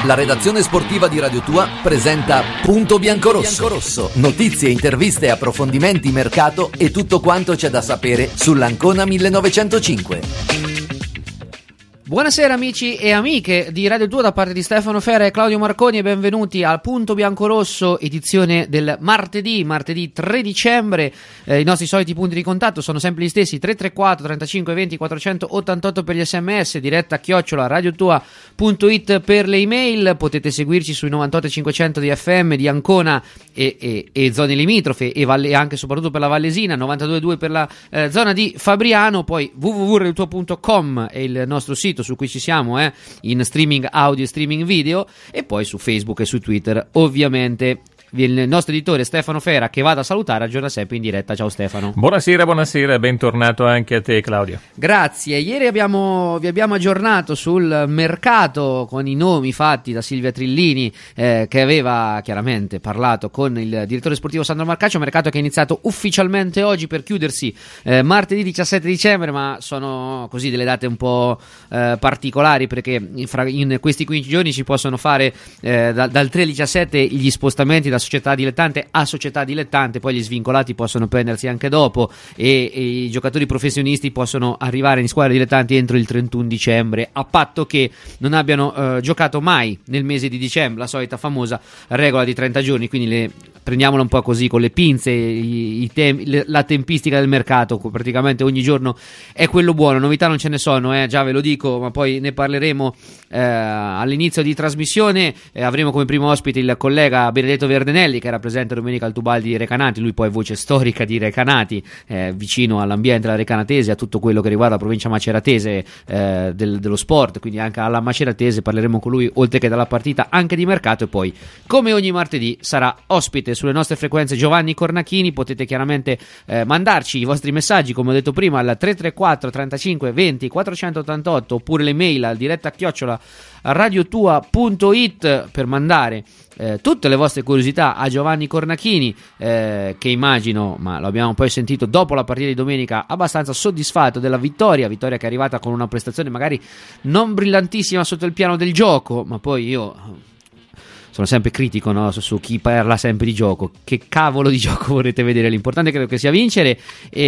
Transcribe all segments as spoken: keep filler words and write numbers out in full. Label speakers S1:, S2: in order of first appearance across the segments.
S1: La redazione sportiva di Radio Tua presenta Punto Biancorosso. Notizie, interviste, approfondimenti, mercato e tutto quanto c'è da sapere sull'Ancona millenovecentocinque.
S2: Buonasera amici e amiche di Radio Tua da parte di Stefano Fera e Claudio Marconi e benvenuti al Punto Biancorosso, edizione del martedì, martedì tre dicembre. Eh, I nostri soliti punti di contatto sono sempre gli stessi: tre tre quattro trentacinque venti quattrocentottantotto per gli sms, diretta chiocciola radiotua punto it per le email. Potete seguirci sui novantotto e cinquecento di F M di Ancona e, e, e zone limitrofe e, valle, e anche soprattutto per la Vallesina, novantadue virgola due per la eh, zona di Fabriano. Poi w w w punto radiotua punto com è il nostro sito su cui ci siamo eh, in streaming audio e streaming video, e poi su Facebook e su Twitter ovviamente. Il nostro editore Stefano Fera, che vado a salutare, aggiorna sempre in diretta. Ciao Stefano.
S3: Buonasera, buonasera, bentornato anche a te Claudio.
S2: Grazie. Ieri abbiamo, vi abbiamo aggiornato sul mercato con i nomi fatti da Silvia Trillini, eh, che aveva chiaramente parlato con il direttore sportivo Sandro Marcaccio. Mercato che è iniziato ufficialmente oggi per chiudersi eh, martedì diciassette dicembre, ma sono così delle date un po' eh, particolari, perché in, fra, in questi quindici giorni si possono fare eh, da, dal tre al diciassette gli spostamenti da società dilettante a società dilettante, poi gli svincolati possono prendersi anche dopo e, e i giocatori professionisti possono arrivare in squadre dilettanti entro il trentuno dicembre, a patto che non abbiano eh, giocato mai nel mese di dicembre, la solita famosa regola di trenta giorni. Quindi le, prendiamola un po' così con le pinze, i, i tem- le, la tempistica del mercato praticamente ogni giorno è quello buono. Novità non ce ne sono, eh, già ve lo dico, ma poi ne parleremo eh, all'inizio di trasmissione. Eh, avremo come primo ospite il collega Benedetto Verdenelli, che era presente domenica al Tubaldi di Recanati. Lui poi è voce storica di Recanati, eh, vicino all'ambiente della recanatese, a tutto quello che riguarda la provincia maceratese eh, del, dello sport, quindi anche alla maceratese. Parleremo con lui oltre che dalla partita anche di mercato. E poi, come ogni martedì, sarà ospite sulle nostre frequenze Giovanni Cornachini. Potete chiaramente eh, mandarci i vostri messaggi, come ho detto prima, al tre tre quattro trentacinque venti quattrocentottantotto, oppure le mail al diretta chiocciola radiotua punto it per mandare eh, tutte le vostre curiosità a Giovanni Cornachini, eh, che immagino, ma lo abbiamo poi sentito dopo la partita di domenica, abbastanza soddisfatto della vittoria vittoria che è arrivata con una prestazione magari non brillantissima sotto il piano del gioco, ma poi io sono sempre critico, no? su, su chi parla sempre di gioco. Che cavolo di gioco vorrete vedere? L'importante credo che sia vincere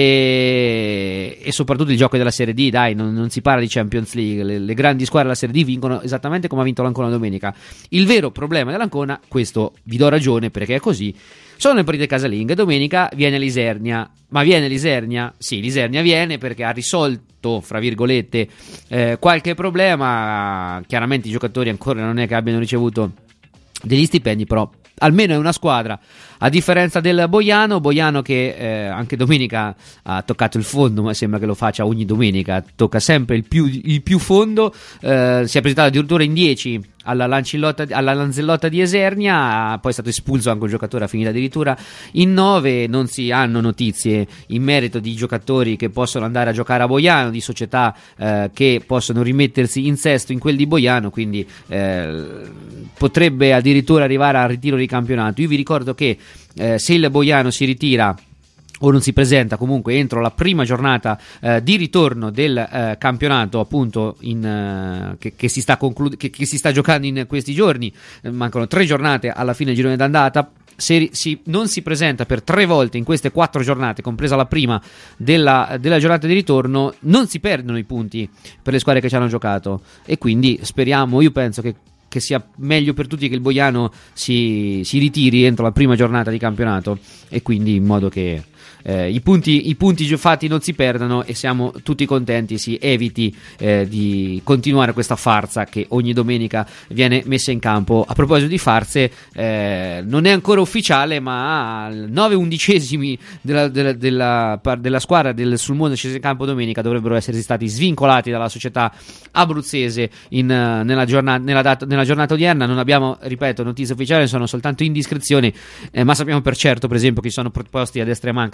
S2: e, e soprattutto il gioco della Serie D. Dai, non, non si parla di Champions League, le, le grandi squadre della Serie D vincono esattamente come ha vinto l'Ancona domenica. Il vero problema dell'Ancona, questo vi do ragione perché è così, sono le partite casalinghe. Domenica viene l'Isernia, ma viene l'Isernia? Sì, l'Isernia viene perché ha risolto, fra virgolette, eh, qualche problema. Chiaramente i giocatori ancora non è che abbiano ricevuto degli stipendi, però almeno è una squadra, a differenza del Boiano Boiano che eh, anche domenica ha toccato il fondo, ma sembra che lo faccia ogni domenica, tocca sempre il più, il più fondo. Eh, si è presentato addirittura in dieci alla, Lancillotta, alla Lanzellotta di Esernia, poi è stato espulso anche un giocatore, ha finito addirittura in nove. Non si hanno notizie in merito di giocatori che possono andare a giocare a Boiano, di società eh, che possono rimettersi in sesto in quel di Boiano, quindi eh, potrebbe addirittura arrivare al ritiro di campionato. Io vi ricordo che eh, se il Boiano si ritira o non si presenta comunque entro la prima giornata eh, di ritorno del eh, campionato, appunto in, eh, che, che, si sta conclu- che, che si sta giocando in questi giorni, eh, mancano tre giornate alla fine del girone d'andata. Se si, non si presenta per tre volte in queste quattro giornate, compresa la prima della, della giornata di ritorno, non si perdono i punti per le squadre che ci hanno giocato, e quindi speriamo, io penso che che sia meglio per tutti che il Boiano si, si ritiri entro la prima giornata di campionato, e quindi in modo che eh, i punti i punti fatti non si perdano e siamo tutti contenti, si eviti eh, di continuare questa farsa che ogni domenica viene messa in campo. A proposito di farse, eh, non è ancora ufficiale, ma al nove undicesimi della, della, della, della squadra del Sulmona scesa in campo domenica dovrebbero essere stati svincolati dalla società abruzzese in, nella, giornata, nella, data, nella giornata odierna. Non abbiamo, ripeto, notizie ufficiali, sono soltanto indiscrezioni, eh, ma sappiamo per certo, per esempio, che ci sono proposti a destra e manca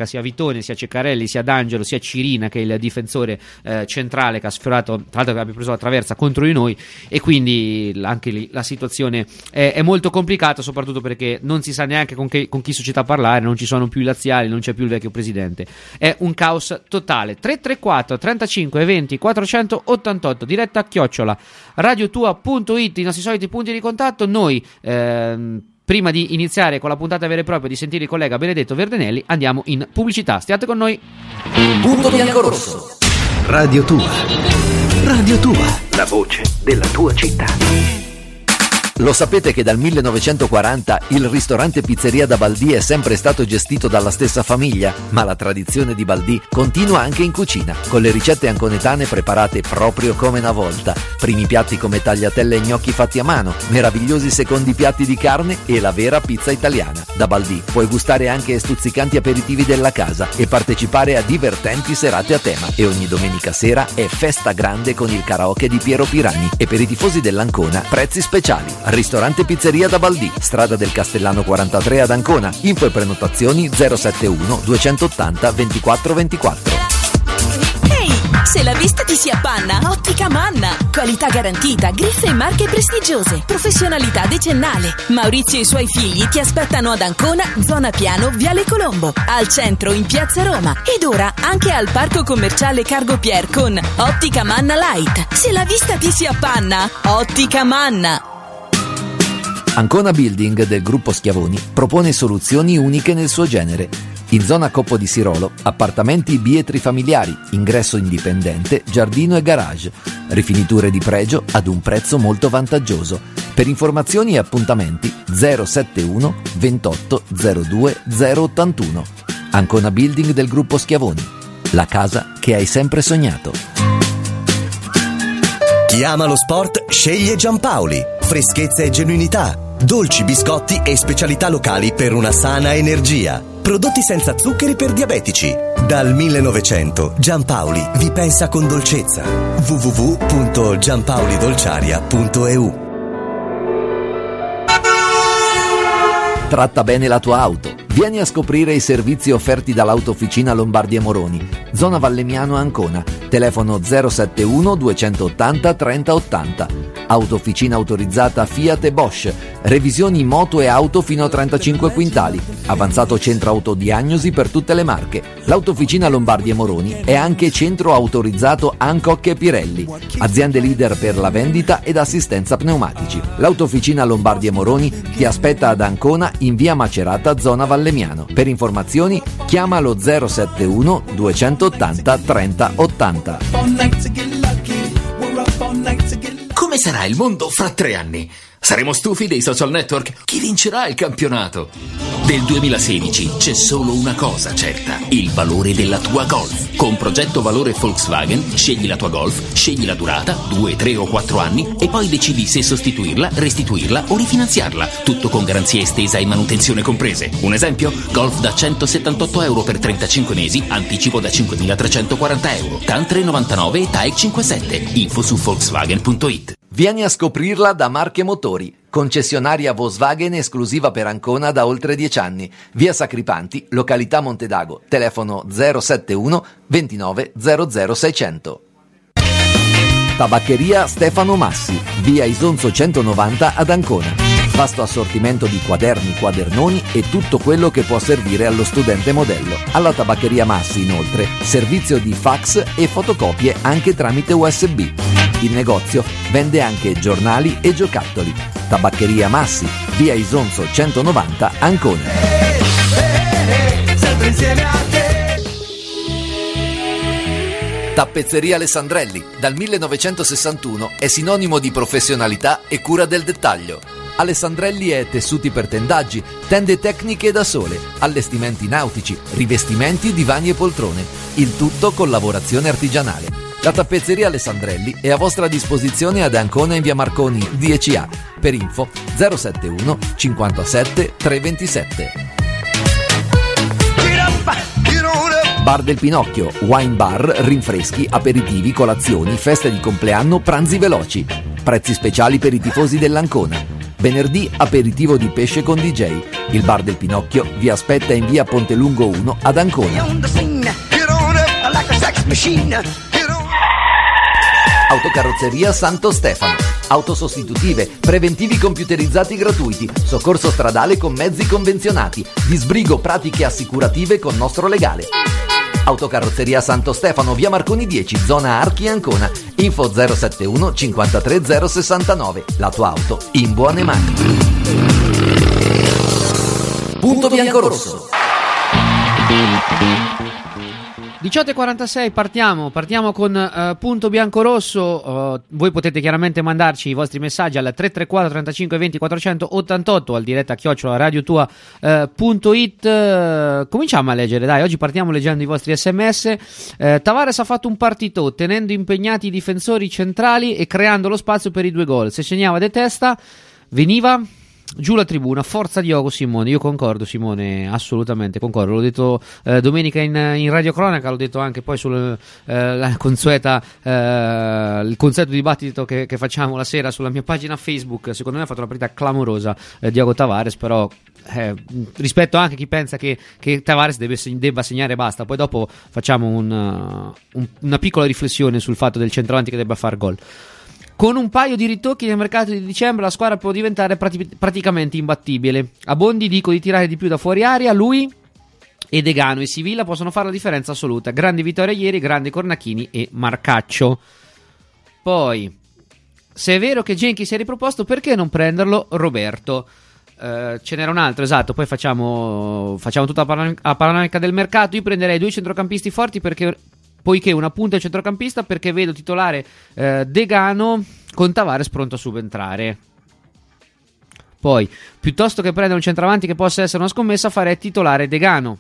S2: attacca sia Vitone, sia Ceccarelli, sia D'Angelo, sia Cirina, che è il difensore eh, centrale che ha sfiorato, tra l'altro che abbia preso la traversa contro di noi, e quindi anche lì la situazione è, è molto complicata, soprattutto perché non si sa neanche con, che, con chi società parlare, non ci sono più i laziali, non c'è più il vecchio presidente, è un caos totale. Tre tre quattro trentacinque venti quattrocentottantotto, diretta a chiocciola radiotua punto it, i nostri soliti punti di contatto. Noi ehm, prima di iniziare con la puntata vera e propria, di sentire il collega Benedetto Verdenelli, andiamo in pubblicità. Stiate con noi.
S1: Punto biancorosso.
S4: Radio Tua. Radio Tua. La voce della tua città.
S1: Lo sapete che dal millenovecentoquaranta il ristorante Pizzeria da Baldì è sempre stato gestito dalla stessa famiglia? Ma la tradizione di Baldì continua anche in cucina, con le ricette anconetane preparate proprio come una volta. Primi piatti come tagliatelle e gnocchi fatti a mano, meravigliosi secondi piatti di carne e la vera pizza italiana. Da Baldì puoi gustare anche stuzzicanti aperitivi della casa e partecipare a divertenti serate a tema. E ogni domenica sera è festa grande con il karaoke di Piero Pirani. E per i tifosi dell'Ancona, prezzi speciali. Ristorante Pizzeria da Baldì, strada del Castellano quarantatré ad Ancona. Info e prenotazioni zero sette uno duecentottanta ventiquattro ventiquattro.
S5: Ehi, se la vista ti si appanna, Ottica Manna. Qualità garantita, griffe e marche prestigiose, professionalità decennale. Maurizio e i suoi figli ti aspettano ad Ancona, zona Piano, Viale Colombo, al centro in Piazza Roma ed ora anche al parco commerciale Cargo Pier con Ottica Manna Light. Se la vista ti si appanna, Ottica Manna.
S1: Ancona Building del gruppo Schiavoni propone soluzioni uniche nel suo genere. In zona Coppo di Sirolo, appartamenti bietri familiari, ingresso indipendente, giardino e garage, rifiniture di pregio ad un prezzo molto vantaggioso. Per informazioni e appuntamenti zero sette uno ventotto zero due zero ottantuno. Ancona Building del gruppo Schiavoni, la casa che hai sempre sognato.
S6: Chi ama lo sport sceglie Giampaoli. Freschezza e genuinità, dolci, biscotti e specialità locali per una sana energia. Prodotti senza zuccheri per diabetici. Dal millenovecento Giampaoli vi pensa con dolcezza. w w w punto giampaolidolciaria punto e u.
S1: Tratta bene la tua auto. Vieni a scoprire i servizi offerti dall'Autofficina Lombardi e Moroni, zona Vallemiano Ancona, telefono zero sette uno duecentottanta trenta ottanta. Autofficina autorizzata Fiat e Bosch, revisioni moto e auto fino a trentacinque quintali, avanzato centro autodiagnosi per tutte le marche. L'Autofficina Lombardi e Moroni è anche centro autorizzato Hancock e Pirelli, aziende leader per la vendita ed assistenza pneumatici. L'Autofficina Lombardi e Moroni ti aspetta ad Ancona in via Macerata, zona Vallemiano. Per informazioni chiama lo zero sette uno duecentottanta trenta ottanta.
S7: Come sarà il mondo fra tre anni? Saremo stufi dei social network? Chi vincerà il campionato? Del duemilasedici c'è solo una cosa certa: il valore della tua Golf. Con progetto valore Volkswagen scegli la tua Golf, scegli la durata, due, tre o quattro anni e poi decidi se sostituirla, restituirla o rifinanziarla. Tutto con garanzia estesa e manutenzione comprese. Un esempio? Golf da centosettantotto euro per trentacinque mesi, anticipo da cinquemilatrecentoquaranta euro, T A N tre novantanove e T A E C cinquantasette. Info su Volkswagen punto it.
S1: Vieni a scoprirla da Marche Motori, concessionaria Volkswagen esclusiva per Ancona da oltre dieci anni. Via Sacripanti, località Montedago, telefono zero sette uno ventinove zero zero seicento. Tabaccheria Stefano Massi, via Isonzo centonovanta ad Ancona. Vasto assortimento di quaderni, quadernoni e tutto quello che può servire allo studente modello. Alla Tabaccheria Massi, inoltre, servizio di fax e fotocopie anche tramite U S B. Il negozio vende anche giornali e giocattoli. Tabaccheria Massi, via Isonzo centonovanta, Ancona.
S8: Hey, hey, hey, sempre insieme a te.
S1: Tappezzeria Alessandrelli, dal millenovecentosessantuno, è sinonimo di professionalità e cura del dettaglio. Alessandrelli è tessuti per tendaggi, tende tecniche da sole, allestimenti nautici, rivestimenti, divani e poltrone. Il tutto con lavorazione artigianale. La tappezzeria Alessandrelli è a vostra disposizione ad Ancona in via Marconi dieci A. Per info zero sette uno cinquantasette treventisette. Bar del Pinocchio, wine bar, rinfreschi, aperitivi, colazioni, feste di compleanno, pranzi veloci. Prezzi speciali per i tifosi dell'Ancona. Venerdì aperitivo di pesce con D J. Il bar del Pinocchio vi aspetta in via Pontelungo uno ad Ancona. Autocarrozzeria Santo Stefano. Auto sostitutive, preventivi computerizzati gratuiti, soccorso stradale con mezzi convenzionati, disbrigo pratiche assicurative con nostro legale. Autocarrozzeria Santo Stefano, via Marconi dieci, zona Archi Ancona. Info zero sette uno cinquantatré zero sessantanove. La tua auto in buone mani. Punto bianco-rosso.
S2: diciotto e quarantasei, partiamo, partiamo con uh, Punto Bianco-Rosso. Uh, voi potete chiaramente mandarci i vostri messaggi al tre tre quattro trentacinque venti quattrocentottantotto, al diretta chiocciola radiotua punto it. Uh, cominciamo a leggere, dai, oggi partiamo leggendo i vostri sms. Uh, Tavares ha fatto un partito tenendo impegnati i difensori centrali e creando lo spazio per i due gol. Se segnava de testa, veniva giù la tribuna. Forza Diogo Simone. Io concordo, Simone, assolutamente concordo. L'ho detto eh, domenica in, in Radio Cronaca, l'ho detto anche poi sul eh, la consueta eh, il consueto dibattito che, che facciamo la sera sulla mia pagina Facebook. Secondo me ha fatto una partita clamorosa eh, Diogo Tavares, però eh, rispetto anche a chi pensa che, che Tavares deve, debba segnare e basta. Poi dopo facciamo un, uh, un, una piccola riflessione sul fatto del centravanti che debba far gol. Con un paio di ritocchi nel mercato di dicembre la squadra può diventare prati- praticamente imbattibile. A Bondi dico di tirare di più da fuori aria, lui e Degano e Sivilla possono fare la differenza assoluta. Grandi vittorie ieri, grandi Cornacchini e Marcaccio. Poi, se è vero che Genchi si è riproposto, perché non prenderlo Roberto? Uh, ce n'era un altro, esatto. Poi facciamo, facciamo tutta la panoramica, la panoramica del mercato. Io prenderei due centrocampisti forti perché... poiché una punta è centrocampista, perché vedo titolare eh, Degano con Tavares pronto a subentrare. Poi, piuttosto che prendere un centravanti che possa essere una scommessa, farei titolare Degano.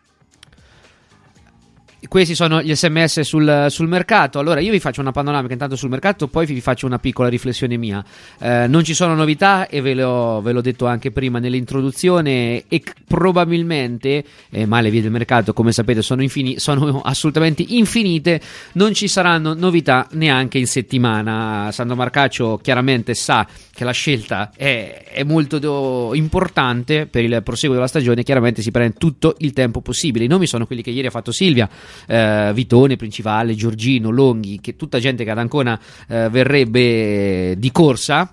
S2: Questi sono gli sms sul, sul mercato. Allora io vi faccio una panoramica intanto sul mercato, poi vi faccio una piccola riflessione mia. Eh, non ci sono novità e ve l'ho, ve l'ho detto anche prima nell'introduzione, e c- probabilmente, eh, ma le vie del mercato come sapete sono, infini- sono assolutamente infinite, non ci saranno novità neanche in settimana. Sandro Marcaccio chiaramente sa che la scelta è, è molto do- importante per il proseguo della stagione, chiaramente si prende tutto il tempo possibile. I nomi sono quelli che ieri ha fatto Silvia, eh, Vitone, Principale, Giorgino, Longhi, che tutta gente che ad Ancona eh, verrebbe di corsa,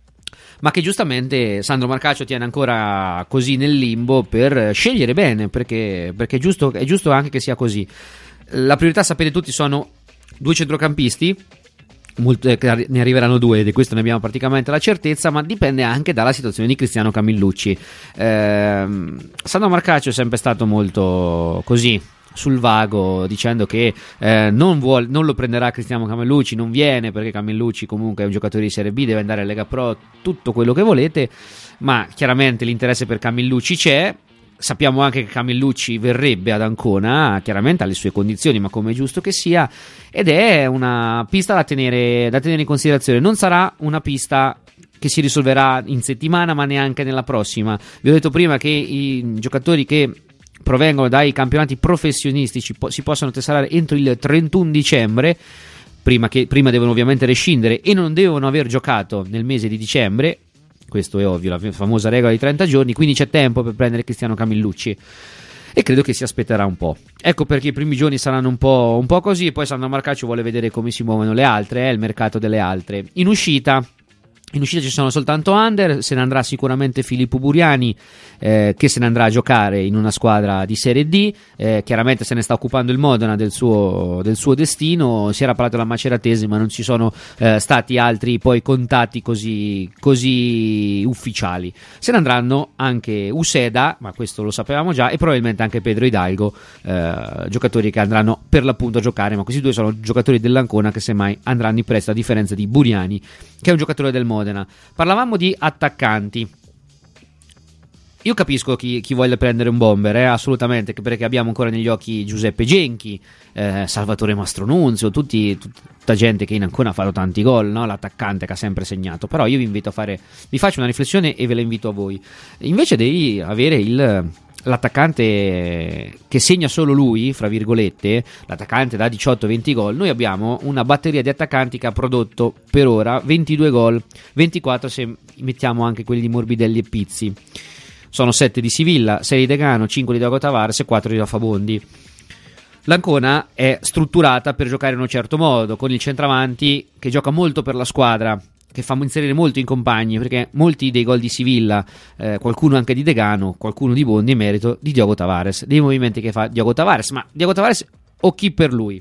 S2: ma che giustamente Sandro Marcaccio tiene ancora così nel limbo per scegliere bene, perché, perché è, giusto, è giusto anche che sia così. La priorità, sapete tutti, sono due centrocampisti. Molte, ne arriveranno due, di questo ne abbiamo praticamente la certezza, ma dipende anche dalla situazione di Cristiano Camillucci. eh, Sandro Marcaccio è sempre stato molto così sul vago, dicendo che eh, non, vuole, non lo prenderà Cristiano Camillucci, non viene perché Camillucci comunque è un giocatore di Serie B, deve andare a Lega Pro, tutto quello che volete, ma chiaramente l'interesse per Camillucci c'è. Sappiamo anche che Camillucci verrebbe ad Ancona, chiaramente alle sue condizioni, ma come è giusto che sia, ed è una pista da tenere, da tenere in considerazione. Non sarà una pista che si risolverà in settimana, ma neanche nella prossima. Vi ho detto prima che i giocatori che provengono dai campionati professionistici po- si possono tesserare entro il trentuno dicembre, prima, che, prima devono ovviamente rescindere e non devono aver giocato nel mese di dicembre. Questo è ovvio, la famosa regola di trenta giorni, quindi c'è tempo per prendere Cristiano Camillucci e credo che si aspetterà un po'. Ecco perché i primi giorni saranno un po', un po' così, poi Sandro Marcaccio vuole vedere come si muovono le altre, eh, il mercato delle altre. In uscita In uscita ci sono soltanto under, se ne andrà sicuramente Filippo Buriani, eh, che se ne andrà a giocare in una squadra di Serie D, eh, chiaramente se ne sta occupando il Modena del suo, del suo destino. Si era parlato della Maceratese, ma non ci sono eh, stati altri poi contatti così, così ufficiali. Se ne andranno anche Useda, ma questo lo sapevamo già, e probabilmente anche Pedro Hidalgo, eh, giocatori che andranno per l'appunto a giocare, ma questi due sono giocatori dell'Ancona che semmai andranno in prestito, a differenza di Buriani, che è un giocatore del Modena. Parlavamo di attaccanti. Io capisco chi, chi voglia prendere un bomber, eh, assolutamente, perché abbiamo ancora negli occhi Giuseppe Genchi, eh, Salvatore Mastronunzio, tutti, tutta gente che in Ancona ha fatto tanti gol, no? L'attaccante che ha sempre segnato. Però io vi invito a fare, vi faccio una riflessione e ve la invito a voi. Invece devi avere il, l'attaccante che segna solo lui, fra virgolette, l'attaccante da diciotto venti gol, noi abbiamo una batteria di attaccanti che ha prodotto per ora ventidue gol, ventiquattro se mettiamo anche quelli di Morbidelli e Pizzi. Sono sette di Sivilla, sei di Degano, cinque di Diogo Tavares e quattro di Rafa Bondi. L'Ancona è strutturata per giocare in un certo modo, con il centravanti che gioca molto per la squadra, che fa inserire molto in compagni, perché molti dei gol di Sivilla, eh, qualcuno anche di Degano, qualcuno di Bondi, è merito di Diogo Tavares, dei movimenti che fa Diogo Tavares, ma Diogo Tavares o chi per lui.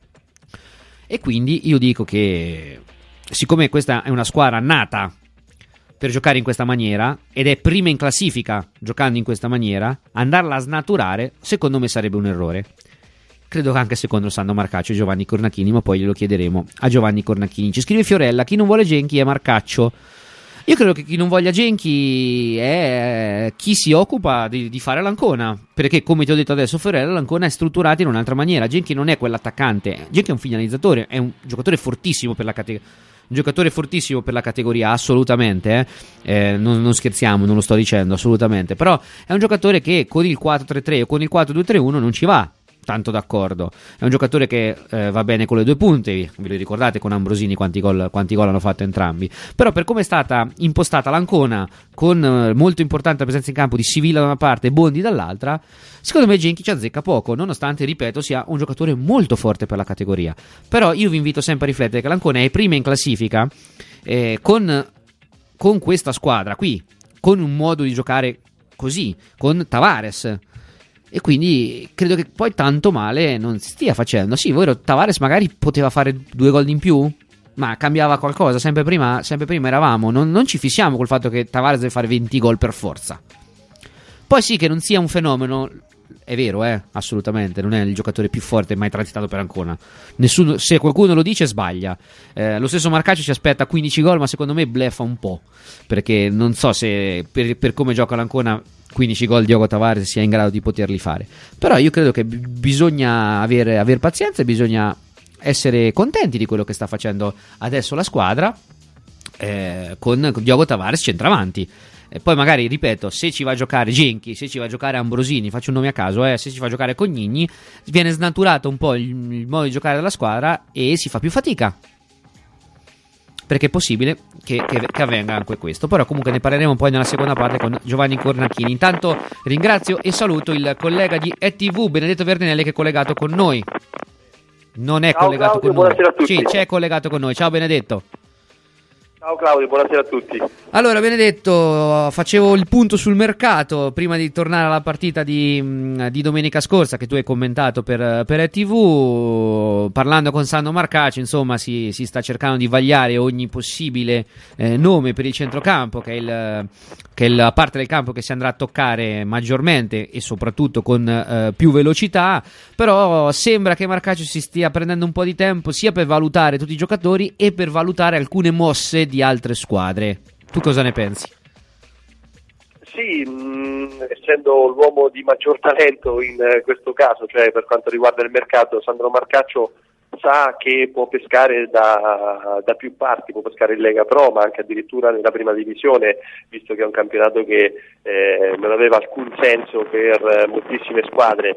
S2: E quindi io dico che, siccome questa è una squadra nata per giocare in questa maniera, ed è prima in classifica giocando in questa maniera, andarla a snaturare, secondo me sarebbe un errore. Credo che anche secondo Sandro Marcaccio e Giovanni Cornacchini, ma poi glielo chiederemo a Giovanni Cornacchini. Ci scrive Fiorella: chi non vuole Genchi è Marcaccio. Io credo che chi non voglia Genchi è chi si occupa di, di fare l'Ancona, perché come ti ho detto adesso Fiorella, l'Ancona è strutturata in un'altra maniera. Genchi non è quell'attaccante, Genchi è un finalizzatore, è un giocatore fortissimo per la categoria, un giocatore fortissimo per la categoria, assolutamente, eh? Eh, non, non scherziamo, non lo sto dicendo assolutamente, però è un giocatore che con il quattro tre tre o con il quattro due tre uno non ci va tanto d'accordo. È un giocatore che eh, va bene con le due punte, ve lo ricordate con Ambrosini quanti gol, quanti gol hanno fatto entrambi, però per come è stata impostata l'Ancona, con eh, molto importante la presenza in campo di Sivilla da una parte e Bondi dall'altra, secondo me Genchi ci azzecca poco, nonostante, ripeto, sia un giocatore molto forte per la categoria. Però io vi invito sempre a riflettere che l'Ancona è prima in classifica, eh, con, con questa squadra qui, con un modo di giocare così, con Tavares, e quindi credo che poi tanto male non si stia facendo. Sì, vero, Tavares magari poteva fare due gol in più, ma cambiava qualcosa. Sempre prima, sempre prima eravamo, non, non ci fissiamo col fatto che Tavares deve fare venti gol per forza. Poi sì, che non sia un fenomeno, è vero, eh, assolutamente, non è il giocatore più forte mai transitato per Ancona. Nessuno, se qualcuno lo dice sbaglia. Eh, lo stesso Marcaccio ci aspetta quindici gol, ma secondo me bleffa un po', perché non so se per, per come gioca l'Ancona quindici gol Diogo Tavares sia in grado di poterli fare. Però io credo che b- bisogna avere, aver pazienza e bisogna essere contenti di quello che sta facendo adesso la squadra, eh, con, con Diogo Tavares centravanti. E poi magari, ripeto, se ci va a giocare Genchi, se ci va a giocare Ambrosini, faccio un nome a caso, eh, se ci va a giocare Cognini, viene snaturato un po' il, il modo di giocare della squadra e si fa più fatica, perché è possibile che, che, che avvenga anche questo. Però comunque ne parleremo poi nella seconda parte con Giovanni Cornacchini. Intanto ringrazio e saluto il collega di E T V Benedetto Verdinelli, che è collegato con noi. Non è
S9: Ciao,
S2: collegato
S9: Claudio,
S2: con noi.
S9: buonasera a tutti.
S2: Sì, c'è collegato con noi. Ciao Benedetto.
S9: Ciao Claudio, buonasera a tutti.
S2: Allora Benedetto, facevo il punto sul mercato prima di tornare alla partita di, di domenica scorsa che tu hai commentato per, per E T V. Parlando con Sandro Marcaccio, insomma, si, si sta cercando di vagliare ogni possibile eh, nome per il centrocampo, che è, il, che è la parte del campo che si andrà a toccare maggiormente e soprattutto con eh, più velocità. Però sembra che Marcaccio si stia prendendo un po' di tempo sia per valutare tutti i giocatori e per valutare alcune mosse di altre squadre. Tu cosa ne pensi?
S9: Sì, mh, essendo l'uomo di maggior talento in eh, questo caso, cioè per quanto riguarda il mercato, Sandro Marcaccio sa che può pescare da, da più parti, può pescare in Lega Pro, ma anche addirittura nella prima divisione, visto che è un campionato che eh, non aveva alcun senso per eh, moltissime squadre.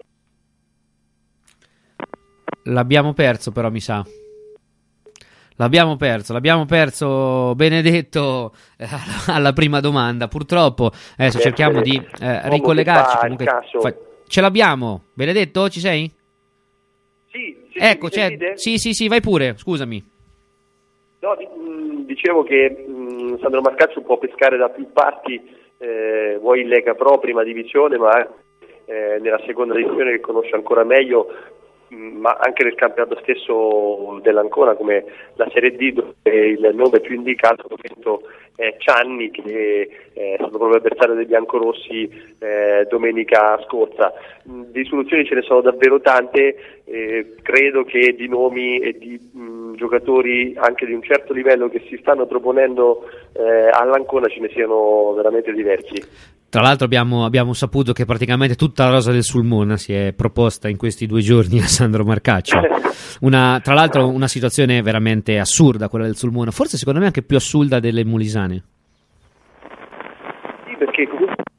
S2: L'abbiamo perso però, mi sa. L'abbiamo perso, l'abbiamo perso Benedetto eh, alla prima domanda, purtroppo. Adesso eh, cerchiamo eh, di eh, ricollegarci. Comunque, fa... Ce l'abbiamo, Benedetto, ci sei?
S9: Sì, sì,
S2: ecco,
S9: sì,
S2: c'è... sì, sì, sì, vai pure, scusami.
S9: No, mh, dicevo che mh, Sandro Marcaccio può pescare da più parti, eh, vuoi in Lega Pro, prima divisione, ma eh, nella seconda divisione che conosce ancora meglio, ma anche nel campionato stesso dell'Ancona, come la Serie D, dove il nome più indicato è Cianni, che è stato proprio avversario dei biancorossi eh, domenica scorsa. Di soluzioni ce ne sono davvero tante, eh, credo che di nomi e di mh, giocatori anche di un certo livello che si stanno proponendo eh, all'Ancona ce ne siano veramente diversi.
S2: Tra l'altro abbiamo, abbiamo saputo che praticamente tutta la rosa del Sulmona si è proposta in questi due giorni a Sandro Marcaccio. Una, tra l'altro una situazione veramente assurda quella del Sulmona, forse secondo me anche più assurda delle Molisane.
S9: Sì, perché comunque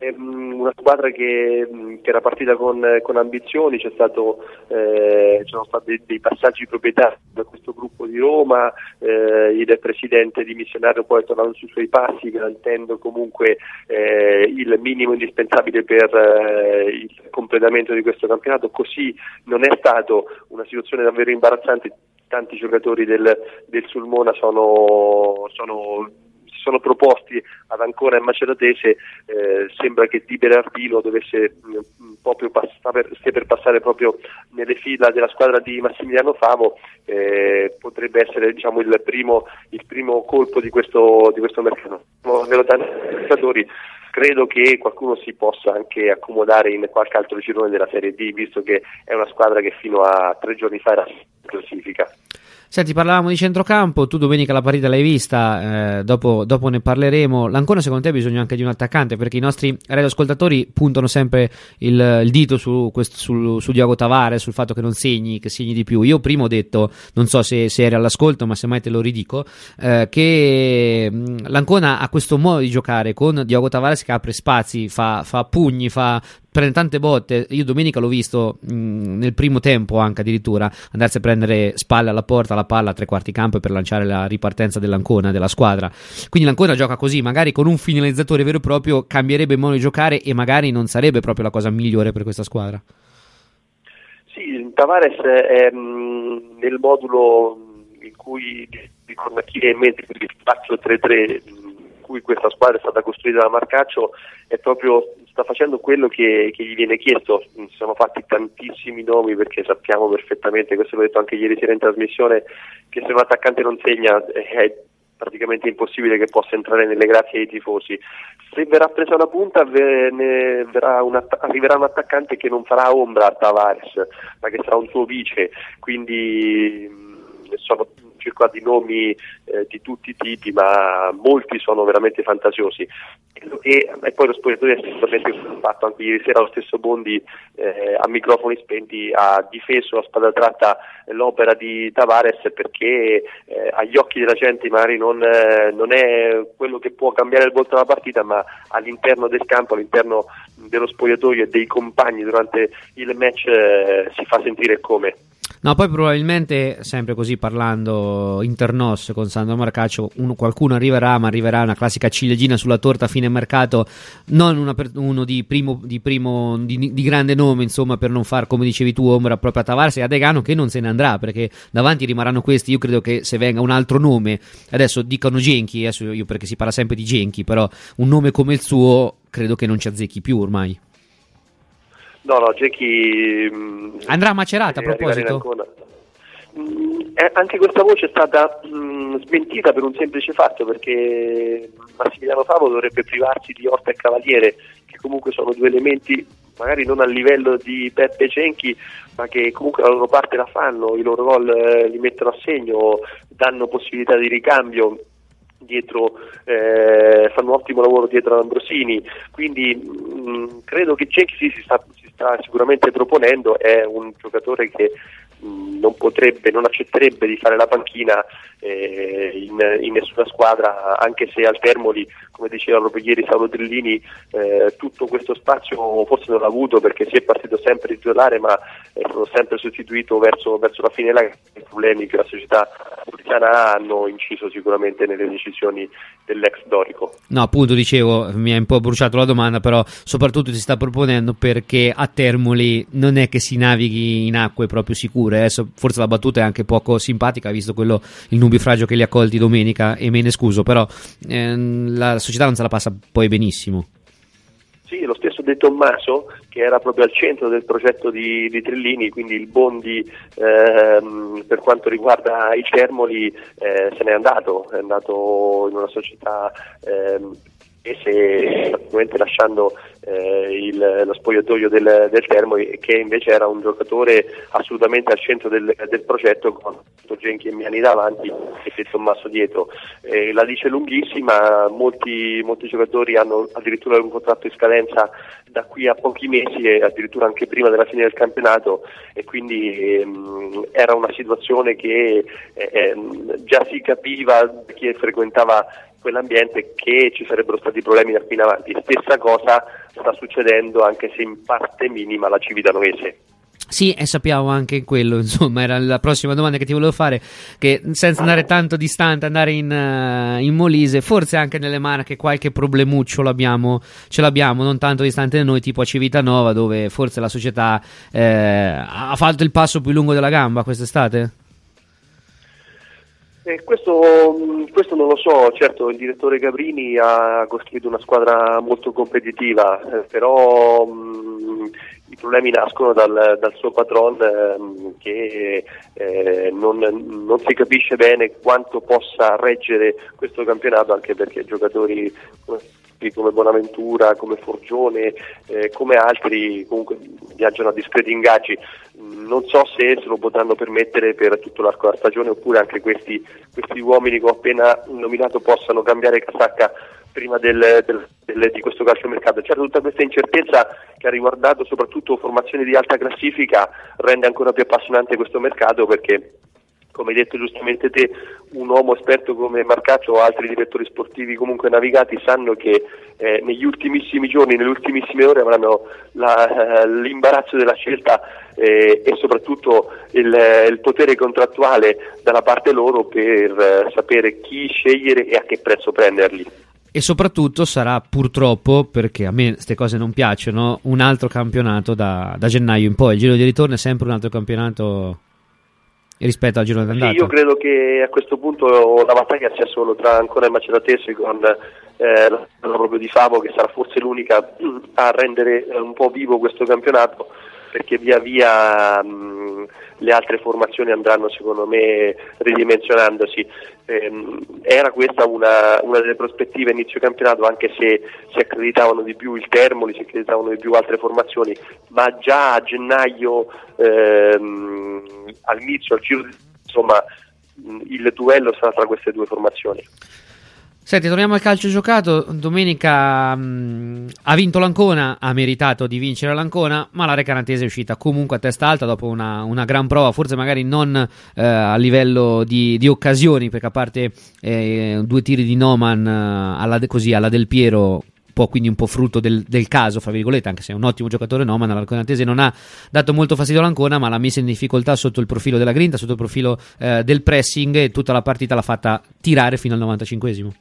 S9: una squadra che, che era partita con, con ambizioni, c'è stato, eh, ci sono stati dei, dei passaggi proprietari da questo gruppo di Roma, eh, il presidente dimissionario poi è tornato sui suoi passi, garantendo comunque eh, il minimo indispensabile per eh, il completamento di questo campionato. Così non è stato, una situazione davvero imbarazzante, tanti giocatori del, del Sulmona sono, sono sono proposti ad Ancona e Maceratese. Eh, sembra che Di Berardino dovesse mh, proprio pass- per, stia per passare proprio nelle fila della squadra di Massimiliano Favo. Eh, potrebbe essere, diciamo, il primo, il primo colpo di questo, di questo mercato. Davvero tanti giocatori. Credo che qualcuno si possa anche accomodare in qualche altro girone della Serie D, visto che è una squadra che fino a tre giorni fa era in classifica.
S2: Senti, parlavamo di centrocampo, tu domenica la partita l'hai vista, eh, dopo, dopo ne parleremo. L'Ancona secondo te ha bisogno anche di un attaccante, perché i nostri radioascoltatori puntano sempre il, il dito su, questo, su, su Diogo Tavares, sul fatto che non segni, che segni di più. Io prima ho detto, non so se, se eri all'ascolto, ma semmai te lo ridico, eh, che mh, l'Ancona ha questo modo di giocare con Diogo Tavares che apre spazi, fa, fa pugni, fa... prende tante botte. Io domenica l'ho visto mh, nel primo tempo anche addirittura andarsi a prendere spalle alla porta, la palla a tre quarti campo per lanciare la ripartenza dell'Ancona, della squadra. Quindi l'Ancona gioca così, magari con un finalizzatore vero e proprio cambierebbe il modo di giocare e magari non sarebbe proprio la cosa migliore per questa squadra.
S9: Sì, Tavares è mh, nel modulo in cui con chi è in mente il spazio tre tre in cui questa squadra è stata costruita da Marcaccio, è proprio sta facendo quello che, che gli viene chiesto. Si sono fatti tantissimi nomi, perché sappiamo perfettamente, questo l'ho detto anche ieri sera in trasmissione, che se un attaccante non segna è praticamente impossibile che possa entrare nelle grazie dei tifosi. Se verrà presa una punta ve ne verrà un att- arriverà un attaccante che non farà ombra a Tavares, ma che sarà un suo vice, quindi mh, sono circolati nomi eh, di tutti i tipi, ma molti sono veramente fantasiosi. E, e poi lo spogliatoio è sicuramente fatto. Anche ieri sera lo stesso Bondi eh, a microfoni spenti ha difeso a spada tratta l'opera di Tavares, perché eh, agli occhi della gente magari non, eh, non è quello che può cambiare il volto della partita, ma all'interno del campo, all'interno dello spogliatoio e dei compagni durante il match eh, si fa sentire come.
S2: No, poi probabilmente, sempre così parlando internos con Sandro Marcaccio, uno, qualcuno arriverà, ma arriverà una classica ciliegina sulla torta a fine mercato, non una per, uno di primo, di, primo di, di grande nome, insomma, per non far, come dicevi tu, ombra proprio a Tavares e a Degano, che non se ne andrà, perché davanti rimarranno questi. Io credo che se venga un altro nome, adesso dicono Genchi, adesso io perché si parla sempre di Genchi, però un nome come il suo credo che non ci azzecchi più ormai.
S9: No, no, Genchi
S2: andrà a Macerata a proposito.
S9: Mm, eh, anche questa voce è stata mh, smentita per un semplice fatto, perché Massimiliano Favo dovrebbe privarsi di Orta e Cavaliere, che comunque sono due elementi magari non a livello di Peppe e Genchi, ma che comunque la loro parte la fanno, i loro gol eh, li mettono a segno, danno possibilità di ricambio dietro, eh, fanno un ottimo lavoro dietro ad Ambrosini, quindi mh, credo che Genchi sì, si sta, si sta sicuramente proponendo, è un giocatore che mh, non potrebbe, non accetterebbe di fare la panchina eh, in, in nessuna squadra, anche se al Termoli, come diceva proprio ieri Saulo Trillini, eh, tutto questo spazio forse non l'ha avuto, perché si è partito sempre titolare, ma è stato sempre sostituito verso, verso la fine della. I problemi che la società napoletana hanno inciso sicuramente nelle decisioni dell'ex Dorico.
S2: No, appunto, dicevo, mi ha un po' bruciato la domanda, però soprattutto si sta proponendo perché a Termoli non è che si navighi in acque proprio sicure. Adesso forse la battuta è anche poco simpatica, visto quello, il nubifragio che li ha colti domenica, e me ne scuso, però ehm, la società non se la passa poi benissimo.
S9: Sì, lo stesso De Tommaso, che era proprio al centro del progetto di, di Trillini, quindi il Bondi ehm, per quanto riguarda i Termoli eh, se n'è andato, è andato in una società ehm, e se praticamente lasciando eh, il, lo spogliatoio del, del Termoli, che invece era un giocatore assolutamente al centro del, del progetto, con Genchi e Miani davanti e De Tommaso dietro. Eh, la dice lunghissima, molti, molti giocatori hanno addirittura un contratto in scadenza da qui a pochi mesi e addirittura anche prima della fine del campionato, e quindi ehm, era una situazione che eh, già si capiva chi frequentava quell'ambiente che ci sarebbero stati problemi da qui in avanti. Stessa cosa sta succedendo, anche se in parte minima, alla Civitanovese.
S2: Sì, e sappiamo anche quello, insomma, era la prossima domanda che ti volevo fare, che senza andare tanto distante, andare in, uh, in Molise, forse anche nelle Marche qualche problemuccio l'abbiamo, ce l'abbiamo, non tanto distante da noi, tipo a Civitanova, dove forse la società eh, ha fatto il passo più lungo della gamba quest'estate?
S9: Eh, questo, questo non lo so, certo il direttore Gabrini ha costruito una squadra molto competitiva, eh, però mh, i problemi nascono dal, dal suo patron eh, che eh, non, non si capisce bene quanto possa reggere questo campionato, anche perché giocatori come Bonaventura, come Forgione, eh, come altri comunque viaggiano a discreti ingaggi. Non so se se lo potranno permettere per tutto l'arco della stagione, oppure anche questi, questi uomini che ho appena nominato possano cambiare casacca prima del, del, del, di questo calciomercato. Certo, tutta questa incertezza che ha riguardato soprattutto formazioni di alta classifica rende ancora più appassionante questo mercato, perché, come hai detto giustamente te, un uomo esperto come Marcaccio o altri direttori sportivi comunque navigati sanno che eh, negli ultimissimi giorni, nelle ultimissime ore avranno la, uh, l'imbarazzo della scelta eh, e soprattutto il, il potere contrattuale dalla parte loro per uh, sapere chi scegliere e a che prezzo prenderli.
S2: E soprattutto sarà, purtroppo, perché a me queste cose non piacciono, un altro campionato da, da gennaio in poi. Il giro di ritorno è sempre un altro campionato rispetto al giro d'andata.
S9: Sì, io credo che a questo punto la battaglia sia solo tra Ancona e Maceratese, con eh, la proprio di Favo, che sarà forse l'unica a rendere un po' vivo questo campionato, perché via via mh, le altre formazioni andranno secondo me ridimensionandosi. Ehm, era questa una, una delle prospettive inizio campionato, anche se si accreditavano di più il Termoli, si accreditavano di più altre formazioni, ma già a gennaio ehm, all'inizio, al giro, insomma, il duello sarà tra queste due formazioni.
S2: Senti, torniamo al calcio giocato. Domenica mh, ha vinto l'Ancona, ha meritato di vincere l'Ancona, ma la Recanatese è uscita comunque a testa alta dopo una, una gran prova, forse magari non eh, a livello di, di occasioni, perché a parte eh, due tiri di Noman eh, alla, così, alla Del Piero, un po', quindi un po' frutto del, del caso, fra virgolette, anche se è un ottimo giocatore Noman, la Recanatese non ha dato molto fastidio all'Ancona, ma l'ha messa in difficoltà sotto il profilo della grinta, sotto il profilo eh, del pressing, e tutta la partita l'ha fatta tirare fino al novantacinquesimo.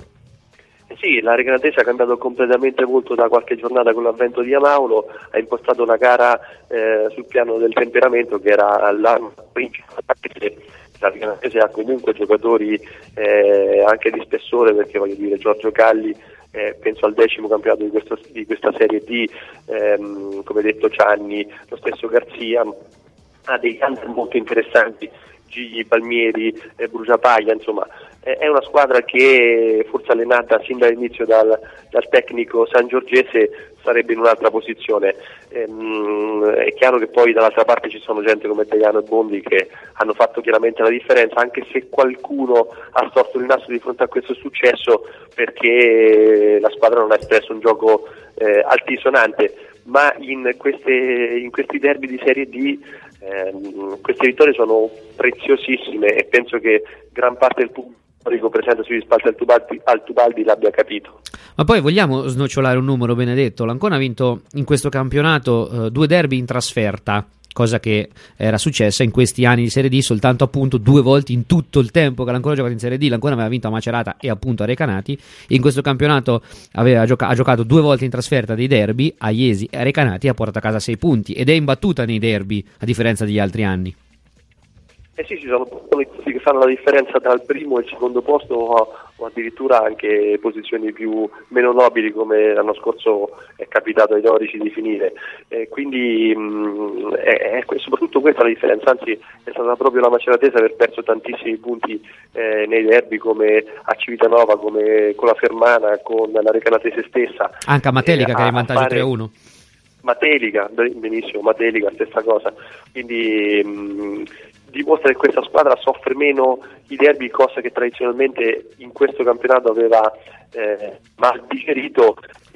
S9: Sì, la Recanatese ha cambiato completamente volto da qualche giornata con l'avvento di Amaulo, ha impostato una gara eh, sul piano del temperamento, che era l'arma principale. La Recanatese ha comunque giocatori eh, anche di spessore, perché voglio dire Giorgio Calli, eh, penso al decimo campionato di, questo, di questa Serie D, ehm, come detto Cianni, lo stesso Garzia, ha dei canti molto interessanti, Gigli, Palmieri, eh, Bruciapaglia, insomma è una squadra che, forse allenata sin dall'inizio dal, dal tecnico sangiorgese, sarebbe in un'altra posizione. Ehm, è chiaro che poi dall'altra parte ci sono gente come Tagliano e Bondi che hanno fatto chiaramente la differenza, anche se qualcuno ha storto il naso di fronte a questo successo, perché la squadra non ha espresso un gioco eh, altisonante, ma in, queste, in questi derby di Serie D ehm, queste vittorie sono preziosissime, e penso che gran parte del pubblico presente sugli spalti al Tubaldi, al Tubaldi l'abbia capito.
S2: Ma poi vogliamo snocciolare un numero, Benedetto? L'Ancona ha vinto in questo campionato eh, due derby in trasferta, cosa che era successa in questi anni di Serie D soltanto appunto due volte in tutto il tempo che l'Ancona ha giocato in Serie D. L'Ancona aveva vinto a Macerata e appunto a Recanati. In questo campionato aveva gioca- ha giocato due volte in trasferta dei derby, a Iesi e a Recanati, e ha portato a casa sei punti, ed è imbattuta nei derby a differenza degli altri anni.
S9: Eh sì, ci sono punti che fanno la differenza tra il primo e il secondo posto, o, o addirittura anche posizioni più meno nobili, come l'anno scorso è capitato ai Dorici di finire. Eh, quindi mh, è, è soprattutto questa la differenza, anzi è stata proprio la Maceratese aver perso tantissimi punti eh, nei derby, come a Civitanova, come con la Fermana, con la Recanatese stessa.
S2: Anche a Matelica, eh, che era in vantaggio
S9: fare...
S2: tre a uno.
S9: Matelica, benissimo, Matelica, stessa cosa. Quindi mh, dimostra che questa squadra soffre meno i derby, cosa che tradizionalmente in questo campionato aveva eh, mal digerito,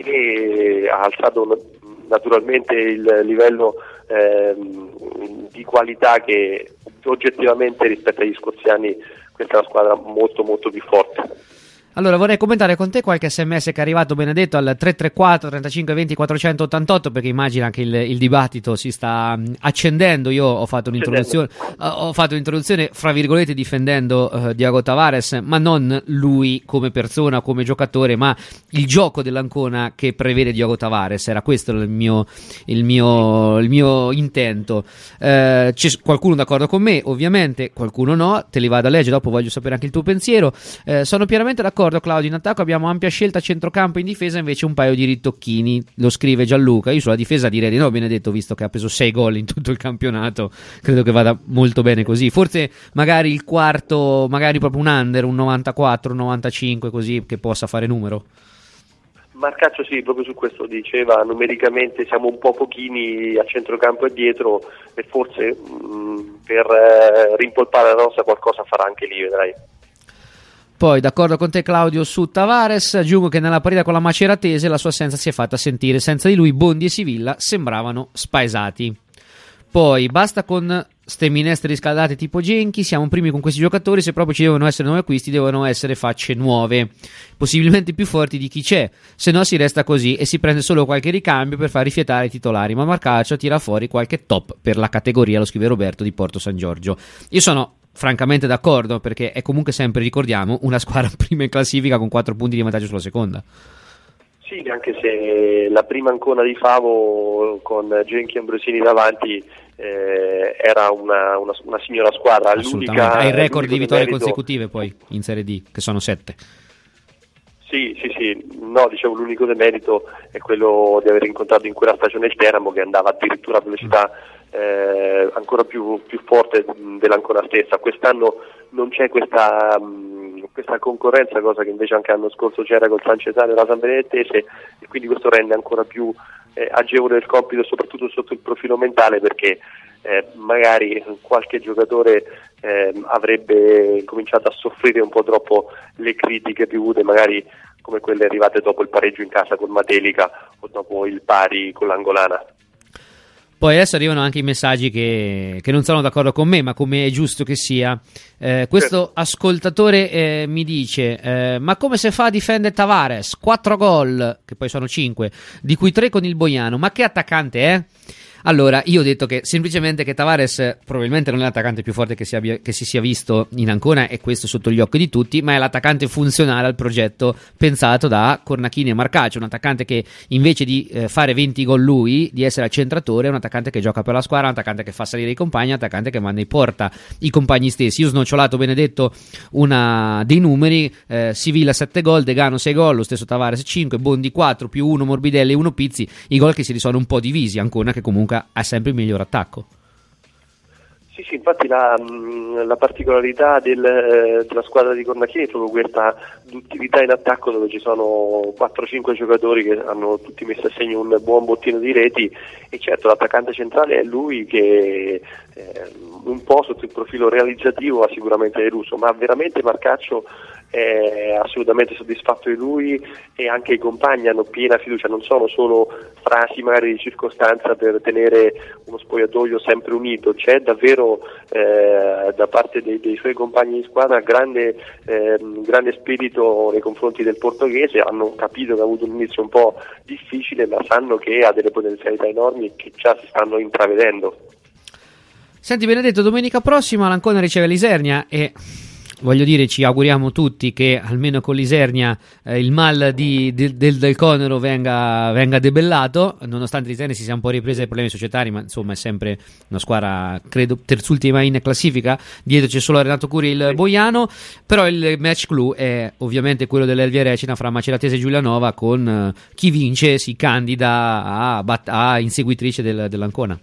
S9: e ha alzato naturalmente il livello eh, di qualità, che oggettivamente rispetto agli scorsi anni questa è una squadra molto molto più forte.
S2: Allora vorrei commentare con te qualche sms che è arrivato, Benedetto, al tre tre quattro trentacinque venti quattrocentottantotto, perché immagina che il, il dibattito si sta accendendo. Io ho fatto un'introduzione ho fatto un'introduzione fra virgolette difendendo uh, Diogo Tavares, ma non lui come persona, come giocatore, ma il gioco dell'Ancona che prevede Diogo Tavares. Era questo il mio il mio, il mio intento. Uh, c'è qualcuno d'accordo con me, ovviamente, qualcuno no, te li vado a leggere, dopo voglio sapere anche il tuo pensiero. Uh, sono pienamente d'accordo, Claudio, in attacco abbiamo ampia scelta a centrocampo, in difesa invece un paio di ritocchini, lo scrive Gianluca. Io sulla difesa direi di no, Benedetto, visto che ha preso sei gol in tutto il campionato, credo che vada molto bene così. Forse magari il quarto, magari proprio un under, un novantaquattro, un novantacinque, così che possa fare numero.
S9: Marcaccio sì, proprio su questo diceva, numericamente siamo un po' pochini a centrocampo e dietro, e forse mh, per eh, rimpolpare la nostra qualcosa farà anche lì, vedrai.
S2: Poi d'accordo con te, Claudio, su Tavares. Aggiungo che nella partita con la Maceratese la sua assenza si è fatta sentire. Senza di lui Bondi e Sivilla sembravano spaesati. Poi basta con ste minestre riscaldate tipo Genchi, siamo primi con questi giocatori, se proprio ci devono essere nuovi acquisti devono essere facce nuove, possibilmente più forti di chi c'è, se no si resta così e si prende solo qualche ricambio per far rifiatare i titolari, ma Marcaccio tira fuori qualche top per la categoria, lo scrive Roberto di Porto San Giorgio. Io sono francamente d'accordo, perché è comunque sempre, ricordiamo, una squadra prima in classifica con quattro punti di vantaggio sulla seconda.
S9: Sì, anche se la prima Ancona di Favo con Genchi e Ambrosini davanti eh, era una, una, una signora squadra.
S2: Assolutamente, ha il record di vittorie merito... consecutive poi in Serie D, che sono sette.
S9: Sì, sì, sì, no, dicevo l'unico demerito è quello di aver incontrato in quella stagione il Teramo, che andava addirittura a velocità eh, ancora più, più forte dell'Ancona stessa. Quest'anno non c'è questa, mh, questa concorrenza, cosa che invece anche l'anno scorso c'era col San Cesare e la San Benedettese, e quindi questo rende ancora più eh, agevole il compito, soprattutto sotto il profilo mentale, perché eh, magari qualche giocatore eh, avrebbe cominciato a soffrire un po' troppo le critiche pivute, magari come quelle arrivate dopo il pareggio in casa con Matelica o dopo il pari con l'Angolana.
S2: Poi adesso arrivano anche i messaggi che, che non sono d'accordo con me, ma come è giusto che sia. Eh, questo certo. ascoltatore eh, mi dice eh, ma come si fa a difendere Tavares? Quattro gol, che poi sono cinque, di cui tre con il Boiano, ma che attaccante è? Allora, io ho detto che semplicemente che Tavares probabilmente non è l'attaccante più forte che si, abbia, che si sia visto in Ancona, e questo sotto gli occhi di tutti, ma è l'attaccante funzionale al progetto pensato da Cornachini e Marcaccio, un attaccante che invece di eh, fare venti gol lui, di essere al centratore, è un attaccante che gioca per la squadra, un attaccante che fa salire i compagni, un attaccante che manda in porta i compagni stessi. Io ho snocciolato, Benedetto, una dei numeri, eh, Sivilla sette gol, Degano sei gol, lo stesso Tavares cinque, Bondi quattro, più uno Morbidelli e uno Pizzi, i gol che si sono un po' divisi. Ancona che comunque ha sempre il miglior attacco.
S9: Sì, sì, infatti la, la particolarità del, della squadra di Cornachini è proprio questa duttilità in attacco, dove ci sono quattro cinque giocatori che hanno tutti messo a segno un buon bottino di reti, e certo l'attaccante centrale è lui che eh, un po' sotto il profilo realizzativo ha sicuramente deluso, ma veramente Marcaccio è assolutamente soddisfatto di lui, e anche i compagni hanno piena fiducia, non sono solo frasi magari di circostanza per tenere uno spogliatoio sempre unito, c'è davvero eh, da parte dei, dei suoi compagni di squadra grande, eh, grande spirito nei confronti del portoghese. Hanno capito che ha avuto un inizio un po' difficile, ma sanno che ha delle potenzialità enormi che già si stanno intravedendo.
S2: Senti Benedetto, domenica prossima l'Ancona riceve l'Isernia, e voglio dire, ci auguriamo tutti che almeno con l'Isernia eh, il mal di, di, del, del Conero venga, venga debellato, nonostante l'Isernia si sia un po' ripresa dai problemi societari, ma insomma è sempre una squadra, credo, terzultima in classifica, dietro c'è solo Renato Curi e il Boiano, però il match clou è ovviamente quello dell'Elvia Recina fra Maceratese e Giulianova, con eh, chi vince si candida a, bat- a inseguitrice del, dell'Ancona.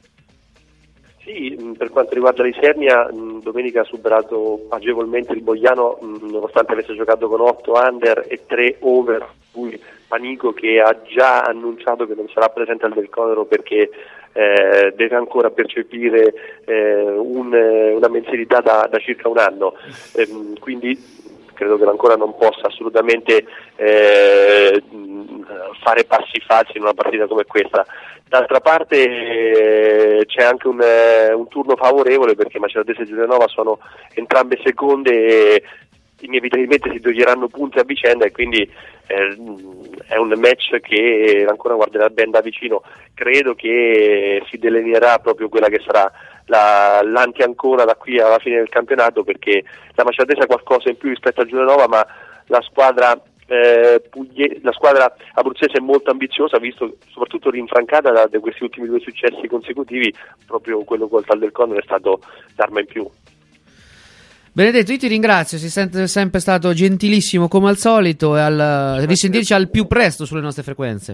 S9: Sì, per quanto riguarda l'Isernia, domenica ha superato agevolmente il Boiano, nonostante avesse giocato con otto under e tre over, cui Panico, che ha già annunciato che non sarà presente al Del Conero perché eh, deve ancora percepire eh, un, una mensilità da, da circa un anno, eh, quindi credo che ancora non possa assolutamente eh, fare passi falsi in una partita come questa. D'altra parte eh, c'è anche un, eh, un turno favorevole, perché Maceratese e Giulianova sono entrambe seconde, e inevitabilmente si toglieranno punti a vicenda e quindi eh, è un match che ancora guarderà ben da vicino. Credo che si delineerà proprio quella che sarà la, l'anti-Ancona da qui alla fine del campionato, perché la Maceratese ha qualcosa in più rispetto a Giulianova, ma la squadra eh, Puglie, la squadra abruzzese è molto ambiziosa, visto soprattutto rinfrancata da, da questi ultimi due successi consecutivi. Proprio quello col Tal del Condor è stato l'arma in più.
S2: Benedetto, io ti ringrazio, sei sempre, sempre stato gentilissimo come al solito, e al risentirci al più presto sulle nostre frequenze.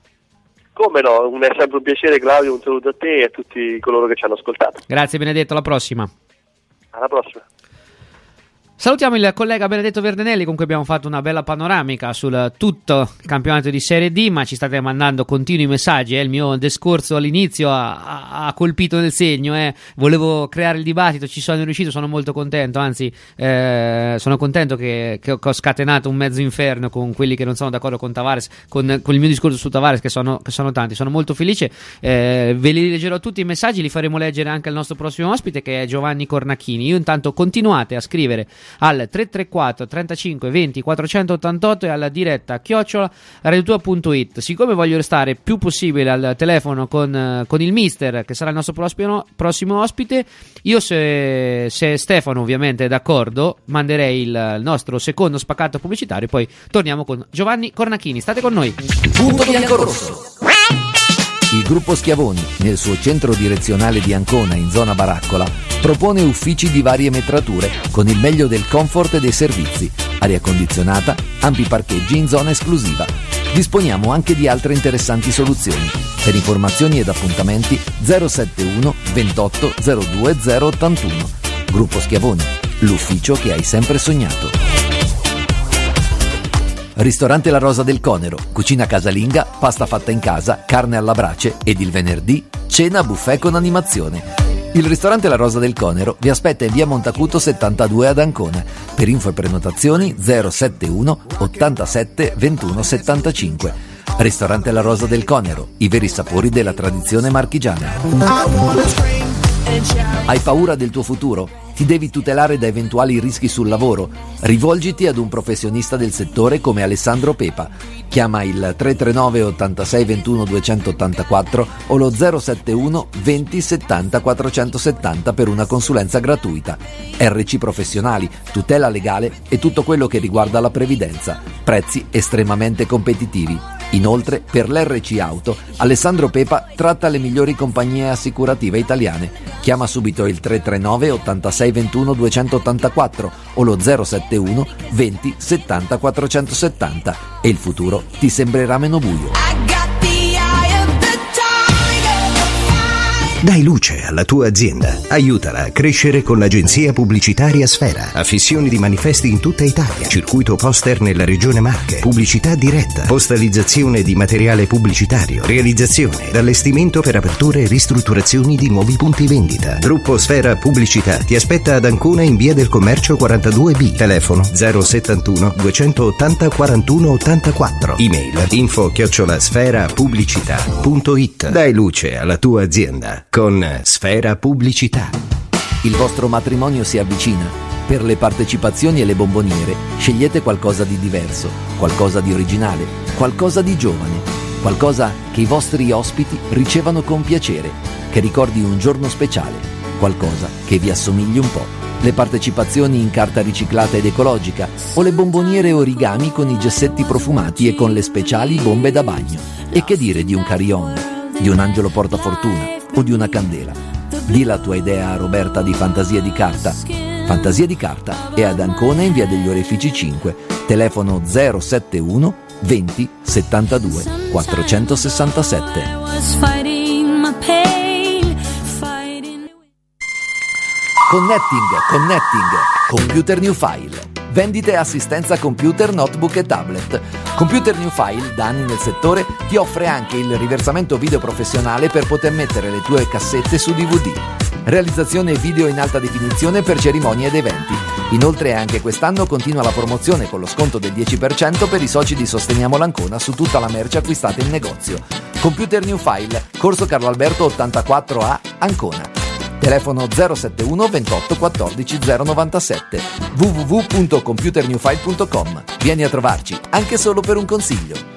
S9: Come no, è sempre un piacere, Claudio, un saluto a te e a tutti coloro che ci hanno ascoltato.
S2: Grazie Benedetto, alla prossima.
S9: Alla prossima.
S2: Salutiamo il collega Benedetto Verdenelli, con cui abbiamo fatto una bella panoramica sul tutto il campionato di Serie D, ma ci state mandando continui messaggi, eh. Il mio discorso all'inizio ha, ha colpito nel segno, eh. Volevo creare il dibattito, ci sono riuscito, sono molto contento, anzi eh, sono contento che, che ho scatenato un mezzo inferno con quelli che non sono d'accordo con Tavares, con, con il mio discorso su Tavares, che sono, che sono tanti. Sono molto felice, eh, ve li leggerò tutti i messaggi, li faremo leggere anche al nostro prossimo ospite, che è Giovanni Cornacchini. Io intanto continuate a scrivere al tre tre quattro trentacinque venti quattrocentottantotto e alla diretta chiocciola radiotua punto it. Siccome voglio restare più possibile al telefono con, con il mister, che sarà il nostro prossimo, prossimo ospite, io se, se Stefano ovviamente è d'accordo, manderei il, il nostro secondo spaccato pubblicitario e poi torniamo con Giovanni Cornacchini. State con noi.
S1: Punto bianco-rosso. Il gruppo Schiavoni, nel suo centro direzionale di Ancona in zona Baraccola, propone uffici di varie metrature con il meglio del comfort e dei servizi, aria condizionata, ampi parcheggi in zona esclusiva. Disponiamo anche di altre interessanti soluzioni. Per informazioni ed appuntamenti zero sette uno ventotto zero due zero ottantuno. Gruppo Schiavoni, l'ufficio che hai sempre sognato. Ristorante La Rosa del Conero, cucina casalinga, pasta fatta in casa, carne alla brace ed il venerdì cena buffet con animazione. Il ristorante La Rosa del Conero vi aspetta in via Montacuto settantadue ad Ancona. Per info e prenotazioni zero sette uno ottantasette ventuno settantacinque. Ristorante La Rosa del Conero, i veri sapori della tradizione marchigiana. Hai paura del tuo futuro? Ti devi tutelare da eventuali rischi sul lavoro? Rivolgiti ad un professionista del settore come Alessandro Pepa. Chiama il tre tre nove ottantasei ventuno duecentottantaquattro o lo zero sette uno venti settanta quattrocentosettanta per una consulenza gratuita. R C Professionali, tutela legale e tutto quello che riguarda la previdenza. Prezzi estremamente competitivi. Inoltre, per l'R C Auto, Alessandro Pepa tratta le migliori compagnie assicurative italiane. Chiama subito il tre tre nove ottantasei ventuno duecentottantaquattro o lo zero sette uno venti settanta quattrocentosettanta e il futuro ti sembrerà meno buio.
S10: Dai luce alla tua azienda. Aiutala a crescere con l'agenzia pubblicitaria Sfera. Affissioni di manifesti in tutta Italia. Circuito poster nella regione Marche. Pubblicità diretta. Postalizzazione di materiale pubblicitario. Realizzazione ed allestimento per aperture e ristrutturazioni di nuovi punti vendita. Gruppo Sfera Pubblicità ti aspetta ad Ancona in via del Commercio quarantadue B. Telefono zero settantuno duecentottanta quarantuno ottantaquattro. Email info chiocciola sfera pubblicità punto it. Dai luce alla tua azienda con Sfera Pubblicità.
S1: Il vostro matrimonio si avvicina. Per le partecipazioni e le bomboniere scegliete qualcosa di diverso, qualcosa di originale, qualcosa di giovane, qualcosa che i vostri ospiti ricevano con piacere, che ricordi un giorno speciale, qualcosa che vi assomigli un po'. Le partecipazioni in carta riciclata ed ecologica o le bomboniere origami con i gessetti profumati e con le speciali bombe da bagno. E che dire di un carillon, di un angelo portafortuna o di una candela. Di la tua idea a Roberta di Fantasia di Carta. Fantasia di Carta è ad Ancona in via degli Orefici cinque. Telefono zero sette uno venti settantadue quattrocentosessantasette. Connecting, connecting, Computer New File. Vendite e assistenza computer, notebook e tablet. Computer New File, da anni nel settore, ti offre anche il riversamento video professionale per poter mettere le tue cassette su D V D. Realizzazione video in alta definizione per cerimonie ed eventi. Inoltre anche quest'anno continua la promozione con lo sconto del dieci per cento per i soci di Sosteniamo l'Ancona su tutta la merce acquistata in negozio. Computer New File, Corso Carlo Alberto ottantaquattro A, Ancona. telefono zero sette uno ventotto quattordici zero novantasette, w w w punto computer new file punto com. Vieni a trovarci, anche solo per un consiglio.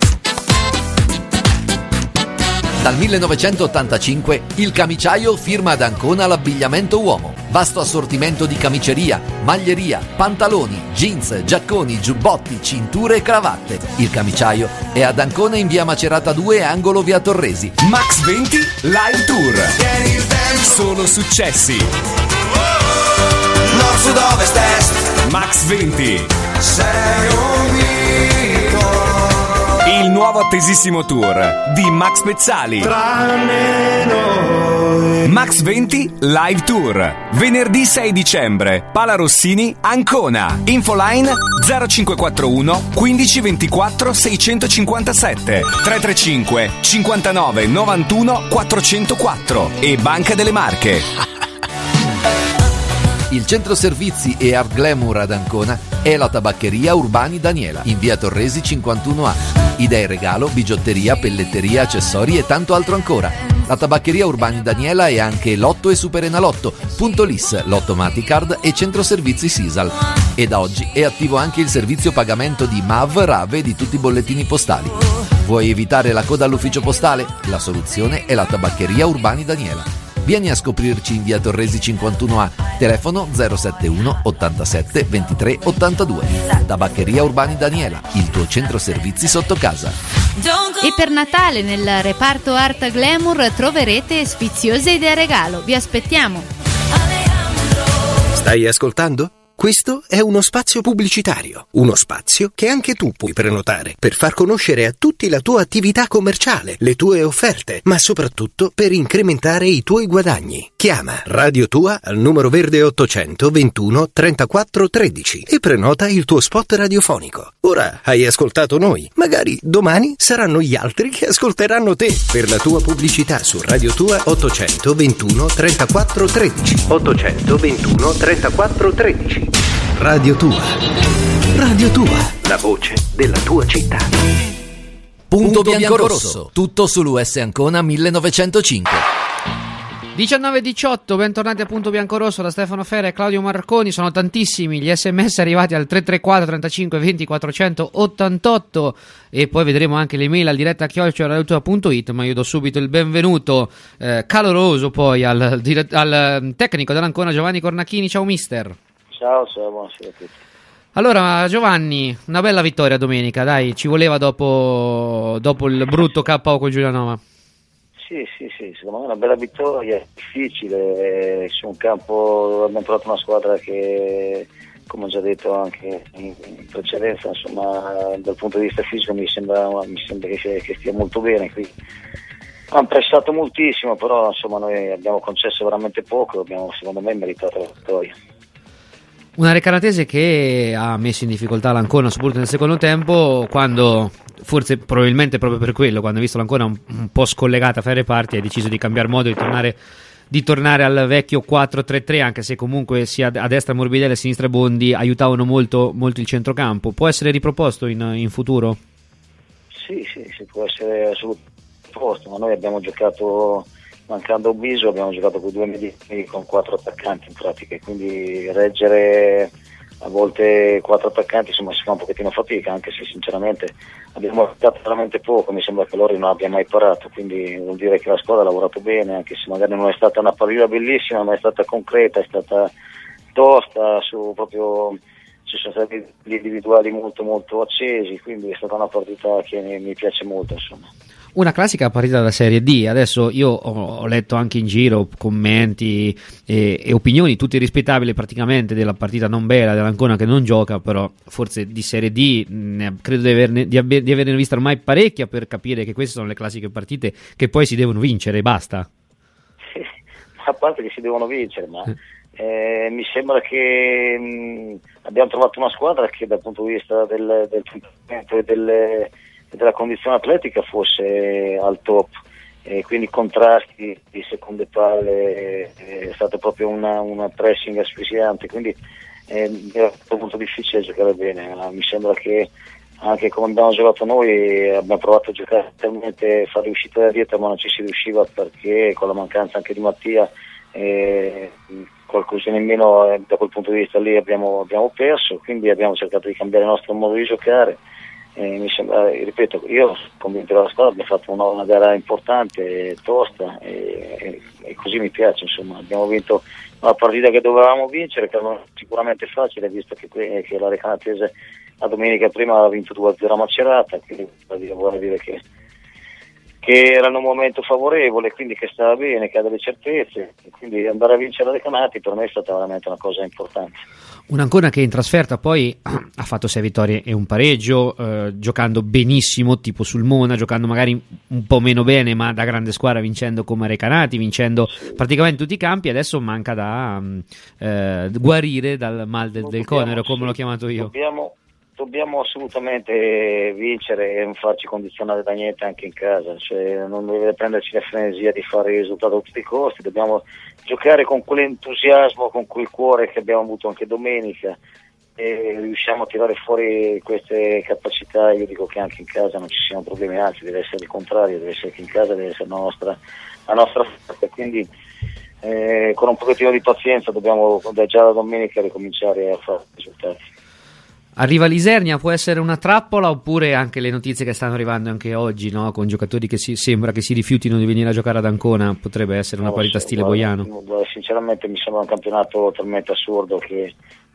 S1: Dal millenovecentottantacinque il camiciaio firma ad Ancona l'abbigliamento uomo. Vasto assortimento di camiceria, maglieria, pantaloni, jeans, giacconi, giubbotti, cinture e cravatte. Il camiciaio è ad Ancona in via Macerata due, angolo via Torresi.
S11: Max venti Live Tour. Sono successi.
S8: Nord, sud, ovest, est.
S11: Max venti.
S8: Sei un mito.
S11: Il nuovo attesissimo tour di Max Pezzali.
S8: Tranne noi.
S11: Max venti Live Tour. Venerdì sei dicembre. Pala Rossini, Ancona. Infoline zero cinque quattro uno quindici ventiquattro seicentocinquantasette tre tre cinque cinquantanove novantuno quattrocentoquattro e Banca delle Marche.
S1: Il centro servizi e Art Glamour ad Ancona è la tabaccheria Urbani Daniela, in via Torresi cinquantuno A. Idee regalo, bigiotteria, pelletteria, accessori e tanto altro ancora. La tabaccheria Urbani Daniela è anche Lotto e Superenalotto, Punto L I S, Lotto Maticard e centro servizi Sisal. E da oggi è attivo anche il servizio pagamento di M A V, Rave e di tutti i bollettini postali. Vuoi evitare la coda all'ufficio postale? La soluzione è la tabaccheria Urbani Daniela. Vieni a scoprirci in via Torresi cinquantuno A, telefono zero sette uno ottantasette ventitré ottantadue. Tabaccheria Urbani Daniela, il tuo centro servizi sotto casa.
S12: E per Natale nel reparto Art Glamour troverete sfiziose idee regalo. Vi aspettiamo.
S10: Stai ascoltando? Questo è uno spazio pubblicitario, uno spazio che anche tu puoi prenotare per far conoscere a tutti la tua attività commerciale, le tue offerte, ma soprattutto per incrementare i tuoi guadagni. Chiama Radio Tua al numero verde ottocento ventuno trentaquattro tredici e prenota il tuo spot radiofonico. Ora hai ascoltato noi, magari domani saranno gli altri che ascolteranno te. Per la tua pubblicità su Radio Tua ottocento ventuno trentaquattro tredici. ottocento ventuno trentaquattro tredici. Radio Tua. Radio Tua. La voce della tua città.
S1: Punto bianco-rosso. Tutto sull'U S Ancona millenovecentocinque.
S2: diciannove diciotto, bentornati a Punto Biancorosso da Stefano Fera e Claudio Marconi. Sono tantissimi gli sms arrivati al tre tre quattro trentacinque venti quattrocentottantotto e poi vedremo anche le mail al diretta chiocciola radiotua punto it, ma io do subito il benvenuto eh, caloroso poi al, al, al tecnico dell'Ancona Giovanni Cornacchini. Ciao mister.
S13: Ciao, ciao, buonasera a tutti.
S2: Allora Giovanni, una bella vittoria domenica, dai, ci voleva dopo, dopo il brutto K O con Giulianova.
S13: Sì, sì, sì, secondo me è una bella vittoria, difficile, su un campo abbiamo trovato una squadra che, come ho già detto anche in, in precedenza, insomma, dal punto di vista fisico mi sembra, mi sembra che, che stia molto bene, quindi hanno pressato moltissimo, però insomma noi abbiamo concesso veramente poco, abbiamo secondo me meritato la vittoria.
S2: Una Recanatese che ha messo in difficoltà l'Ancona soprattutto nel secondo tempo, quando forse probabilmente proprio per quello, quando ha visto l'Ancona un, un po' scollegata fra i reparti, ha deciso di cambiare modo, di tornare, di tornare al vecchio quattro tre tre, anche se comunque sia a destra Morbidelli e a sinistra Bondi aiutavano molto, molto il centrocampo. Può essere riproposto in, in futuro?
S13: Sì, sì, sì, può essere assolutamente riproposto, ma noi abbiamo giocato, mancando Biso, abbiamo giocato con due mediani con quattro attaccanti in pratica, e quindi reggere a volte quattro attaccanti insomma si fa un pochettino fatica, anche se sinceramente abbiamo giocato veramente poco, mi sembra che loro non abbia mai parato, quindi vuol dire che la squadra ha lavorato bene, anche se magari non è stata una partita bellissima, ma è stata concreta, è stata tosta, su proprio ci sono stati gli individuali molto molto accesi, quindi è stata una partita che mi, mi piace molto, insomma.
S2: Una classica partita da Serie D. Adesso io ho, ho letto anche in giro commenti e, e opinioni tutte rispettabili praticamente della partita non bella dell'Ancona che non gioca, però forse di Serie D ne, credo di averne, di, aver, di averne vista ormai parecchia per capire che queste sono le classiche partite che poi si devono vincere e basta.
S13: Sì, a parte che si devono vincere, ma eh, mi sembra che mh, abbiamo trovato una squadra che dal punto di vista del, del funzionamento e delle della condizione atletica fosse al top, e quindi contrasti di seconde palle, è stato proprio una, una pressing asfissiante, quindi eh, era molto difficile giocare bene, ma mi sembra che anche come abbiamo giocato noi abbiamo provato a giocare talmente, fare uscite da dietro, ma non ci si riusciva perché con la mancanza anche di Mattia e qualcosina in meno eh, da quel punto di vista lì abbiamo, abbiamo perso, quindi abbiamo cercato di cambiare il nostro modo di giocare. E mi sembra, ripeto, io sono convinto della squadra, abbiamo fatto una, una gara importante, tosta e, e, e così mi piace, insomma. Abbiamo vinto una partita che dovevamo vincere, che era sicuramente facile, visto che, che la Recanatese la domenica prima aveva vinto due a zero a Macerata, quindi vuol dire che, che era in un momento favorevole, quindi che stava bene, che ha delle certezze, quindi andare a vincere la Recanati per me è stata veramente una cosa importante.
S2: Un'Ancona che in trasferta poi ha fatto sei vittorie e un pareggio, eh, giocando benissimo, tipo sul Mona, giocando magari un po' meno bene, ma da grande squadra, vincendo come Recanati, vincendo sì. praticamente tutti i campi. Adesso manca da eh, guarire dal mal del, del Conero, come sì. l'ho chiamato io.
S13: Dobbiamo, dobbiamo assolutamente vincere e non farci condizionare da niente anche in casa, cioè non deve prenderci la frenesia di fare il risultato a tutti i costi, dobbiamo giocare con quell'entusiasmo, con quel cuore che abbiamo avuto anche domenica e riusciamo a tirare fuori queste capacità. Io dico che anche in casa non ci siano problemi, anzi deve essere il contrario, deve essere che in casa deve essere la nostra, la nostra forza, quindi eh, con un pochettino di pazienza dobbiamo da già da domenica ricominciare a fare risultati.
S2: Arriva l'Isernia, può essere una trappola, oppure anche le notizie che stanno arrivando anche oggi, no? Con giocatori che si, sembra che si rifiutino di venire a giocare ad Ancona, potrebbe essere una no, parità stile
S13: guarda,
S2: Boiano?
S13: Sinceramente mi sembra un campionato talmente assurdo che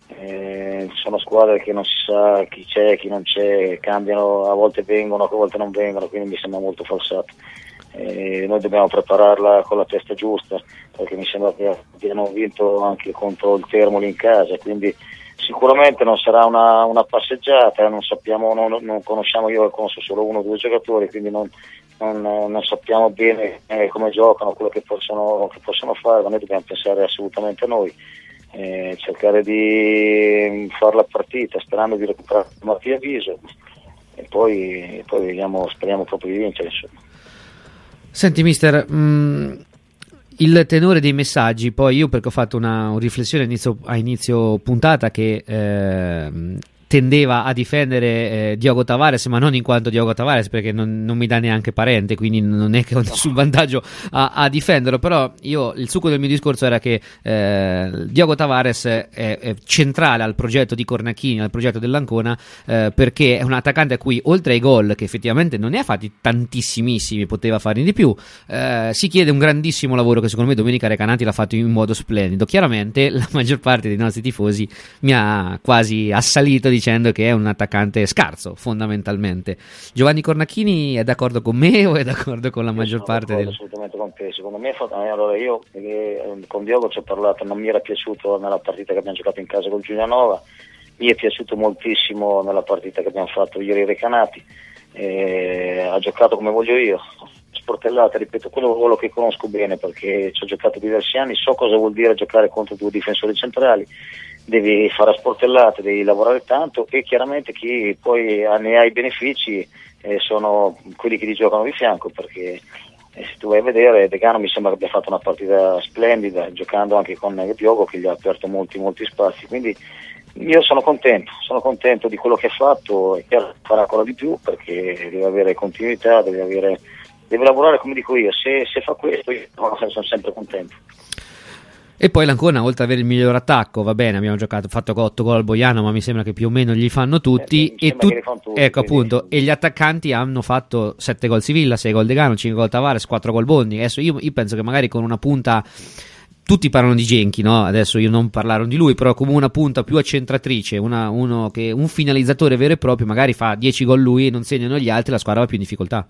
S13: eh, sono squadre che non si sa chi c'è, chi non c'è, cambiano, a volte vengono, a volte non vengono, quindi mi sembra molto falsato. Eh, noi dobbiamo prepararla con la testa giusta, perché mi sembra che abbiamo vinto anche contro il Termoli in casa, quindi sicuramente non sarà una, una passeggiata, non sappiamo, non, non conosciamo, io conosco solo uno o due giocatori, quindi non, non, non sappiamo bene eh, come giocano, quello che possono, che possono fare, ma noi dobbiamo pensare assolutamente a noi, eh, cercare di fare la partita sperando di recuperare Mattia Viso e poi, poi vediamo, speriamo proprio di vincere, insomma.
S2: Senti mister, mh... il tenore dei messaggi, poi io perché ho fatto una, una riflessione a inizio, a inizio puntata che eh, tendeva a difendere eh, Diogo Tavares, ma non in quanto Diogo Tavares, perché non, non mi dà neanche parente, quindi non è che ho nessun vantaggio a, a difenderlo, però io il succo del mio discorso era che eh, Diogo Tavares è, è centrale al progetto di Cornacchini, al progetto dell'Ancona, eh, perché è un attaccante a cui oltre ai gol, che effettivamente non ne ha fatti tantissimissimi, poteva farne di più, eh, si chiede un grandissimo lavoro che secondo me domenica Recanati l'ha fatto in modo splendido. Chiaramente la maggior parte dei nostri tifosi mi ha quasi assalito dicendo che è un attaccante scarso fondamentalmente. Giovanni Cornacchini è d'accordo con me o è d'accordo con la io maggior parte del...
S13: Assolutamente con te, secondo me allora io eh, con Diogo ci ho parlato, non mi era piaciuto nella partita che abbiamo giocato in casa col Giulianova, mi è piaciuto moltissimo nella partita che abbiamo fatto ieri Recanati, eh, ha giocato come voglio io, sportellate, ripeto, quello è un ruolo che conosco bene perché ci ho giocato diversi anni, so cosa vuol dire giocare contro due difensori centrali, devi fare a sportellate, devi lavorare tanto e chiaramente chi poi ne ha i benefici eh, sono quelli che ti giocano di fianco, perché eh, se tu vai a vedere Degano mi sembra che abbia fatto una partita splendida giocando anche con Diogo che gli ha aperto molti molti spazi, quindi io sono contento, sono contento di quello che ha fatto e chiaro farà ancora di più perché deve avere continuità, deve avere deve lavorare come dico io, se, se fa questo io sono sempre contento.
S2: E poi l'Ancona, oltre ad avere il miglior attacco, va bene, abbiamo giocato, fatto otto gol al Boiano, ma mi sembra che più o meno gli fanno tutti, eh, e tu, tutti ecco quindi... appunto, e gli attaccanti hanno fatto sette gol Sivilla, sei gol Degano, cinque gol Tavares, quattro gol Bondi. Adesso io, io penso che magari con una punta, tutti parlano di Genchi, no? Adesso io non parlaro di lui, però come una punta più accentratrice, una, uno che un finalizzatore vero e proprio, magari fa dieci gol lui e non segnano gli altri, la squadra va più in difficoltà.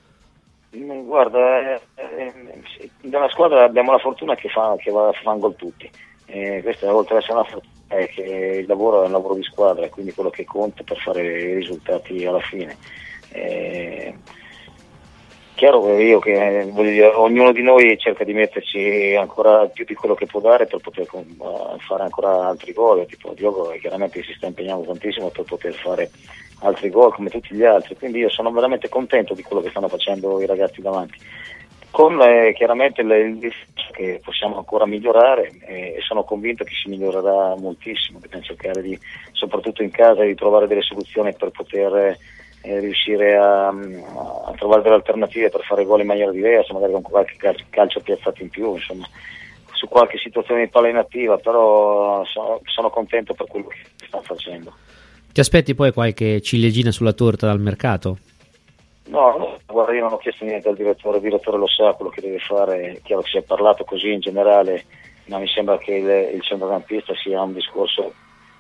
S13: Guarda, eh, eh, nella squadra abbiamo la fortuna che fa, che va, fanno gol tutti, eh, questa oltre ad essere una fortuna è che il lavoro è un lavoro di squadra, quindi quello che conta per fare i risultati alla fine. Eh, chiaro che io che voglio dire, ognuno di noi cerca di metterci ancora più di quello che può dare per poter uh, fare ancora altri gol, tipo Diogo chiaramente si sta impegnando tantissimo per poter fare altri gol come tutti gli altri, quindi io sono veramente contento di quello che stanno facendo i ragazzi davanti, con eh, chiaramente le, il che possiamo ancora migliorare eh, e sono convinto che si migliorerà moltissimo, dobbiamo cercare di, soprattutto in casa, di trovare delle soluzioni per poter eh, riuscire a, a trovare delle alternative per fare gol in maniera diversa, magari con qualche calcio, calcio piazzato in più, insomma su qualche situazione di palla inattiva, però sono, sono contento per quello che stanno facendo.
S2: Ti aspetti poi qualche ciliegina sulla torta dal mercato?
S13: No, no, guarda, io non ho chiesto niente al direttore, il direttore lo sa quello che deve fare, è chiaro che si è parlato così in generale, ma mi sembra che il, il centrocampista sia un discorso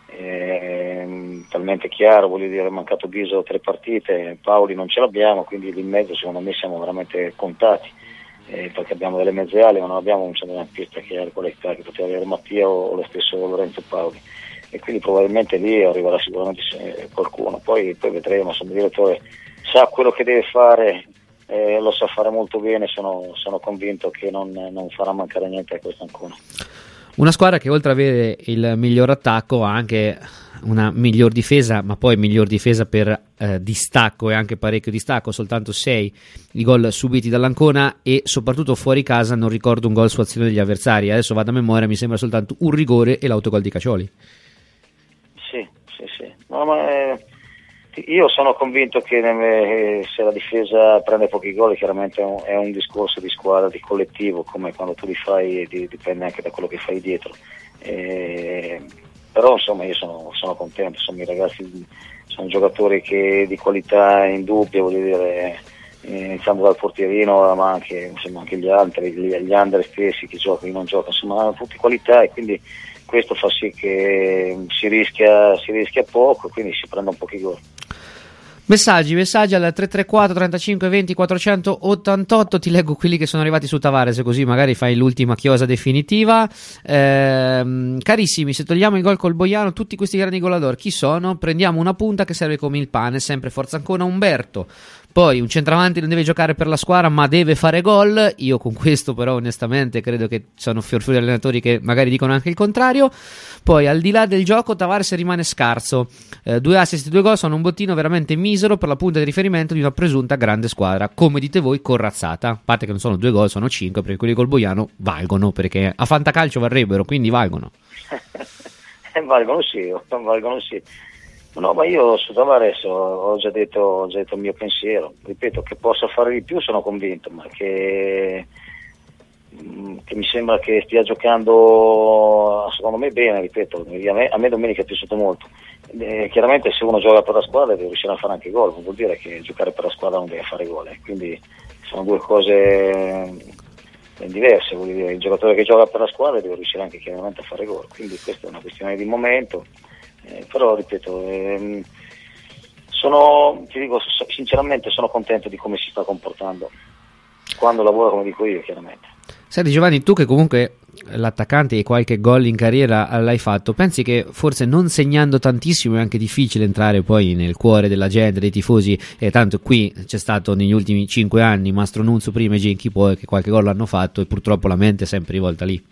S13: eh, talmente chiaro, voglio dire, è mancato Biso tre partite, Paoli non ce l'abbiamo, quindi lì in mezzo secondo me siamo veramente contati, eh, perché abbiamo delle mezze ali, ma non abbiamo un centrocampista che ha le qualità che poteva avere Mattia o, o lo stesso Lorenzo Paoli, e quindi probabilmente lì arriverà sicuramente qualcuno, poi, poi vedremo, se il direttore sa quello che deve fare, eh, lo sa fare molto bene, sono, sono convinto che non, non farà mancare niente a questo ancora.
S2: Una squadra che oltre ad avere il miglior attacco ha anche una miglior difesa, ma poi miglior difesa per eh, distacco e anche parecchio distacco, soltanto sei i gol subiti dall'Ancona e soprattutto fuori casa non ricordo un gol su azione degli avversari, adesso vado a memoria, mi sembra soltanto un rigore e l'autogol di Cacioli.
S13: Sì, sì, sì. No, ma eh, io sono convinto che eh, se la difesa prende pochi gol chiaramente è un, è un discorso di squadra, di collettivo, come quando tu li fai di, dipende anche da quello che fai dietro, eh, però insomma io sono, sono contento, insomma, i ragazzi sono giocatori che di qualità indubbia, voglio dire, iniziando dal portierino ma anche, insomma, anche gli altri, gli, gli under stessi, chi gioca, chi non gioca, insomma hanno tutti qualità e quindi questo fa sì che si rischia, si rischia poco, quindi si prende un pochi gol.
S2: Messaggi, messaggi al tre tre quattro trentacinque venti quattrocentottantotto, ti leggo quelli che sono arrivati su Tavares così magari fai l'ultima chiosa definitiva. Eh, carissimi, se togliamo il gol col Boiano, tutti questi grandi golador chi sono? Prendiamo una punta che serve come il pane, sempre Forza Ancona Umberto. Poi un centravanti non deve giocare per la squadra ma deve fare gol, io con questo però onestamente credo che sono fior fior di allenatori che magari dicono anche il contrario. Poi al di là del gioco Tavares rimane scarso, eh, due assist e due gol sono un bottino veramente misero per la punta di riferimento di una presunta grande squadra, come dite voi corazzata, a parte che non sono due gol, sono cinque, perché quelli col Boiano valgono, perché a fantacalcio varrebbero, quindi valgono.
S13: valgono sì, valgono sì. No, ma io su Tavares ho, ho, già detto, ho già detto il mio pensiero, ripeto, che possa fare di più sono convinto, ma che, che mi sembra che stia giocando secondo me bene, ripeto, a me, a me domenica è piaciuto molto. Eh, chiaramente se uno gioca per la squadra deve riuscire a fare anche gol, non vuol dire che giocare per la squadra non deve fare gol, eh. Quindi sono due cose diverse, vuol dire, il giocatore che gioca per la squadra deve riuscire anche chiaramente a fare gol, quindi questa è una questione di momento. Eh, però ripeto, ehm, sono, ti dico sinceramente sono contento di come si sta comportando quando lavora come dico io chiaramente.
S2: Senti Giovanni, tu che comunque l'attaccante e qualche gol in carriera l'hai fatto, pensi che forse non segnando tantissimo è anche difficile entrare poi nel cuore della gente, dei tifosi, e tanto qui c'è stato negli ultimi cinque anni Mastro Nunzio prima e Genchi poi che qualche gol l'hanno fatto e purtroppo la mente è sempre rivolta lì.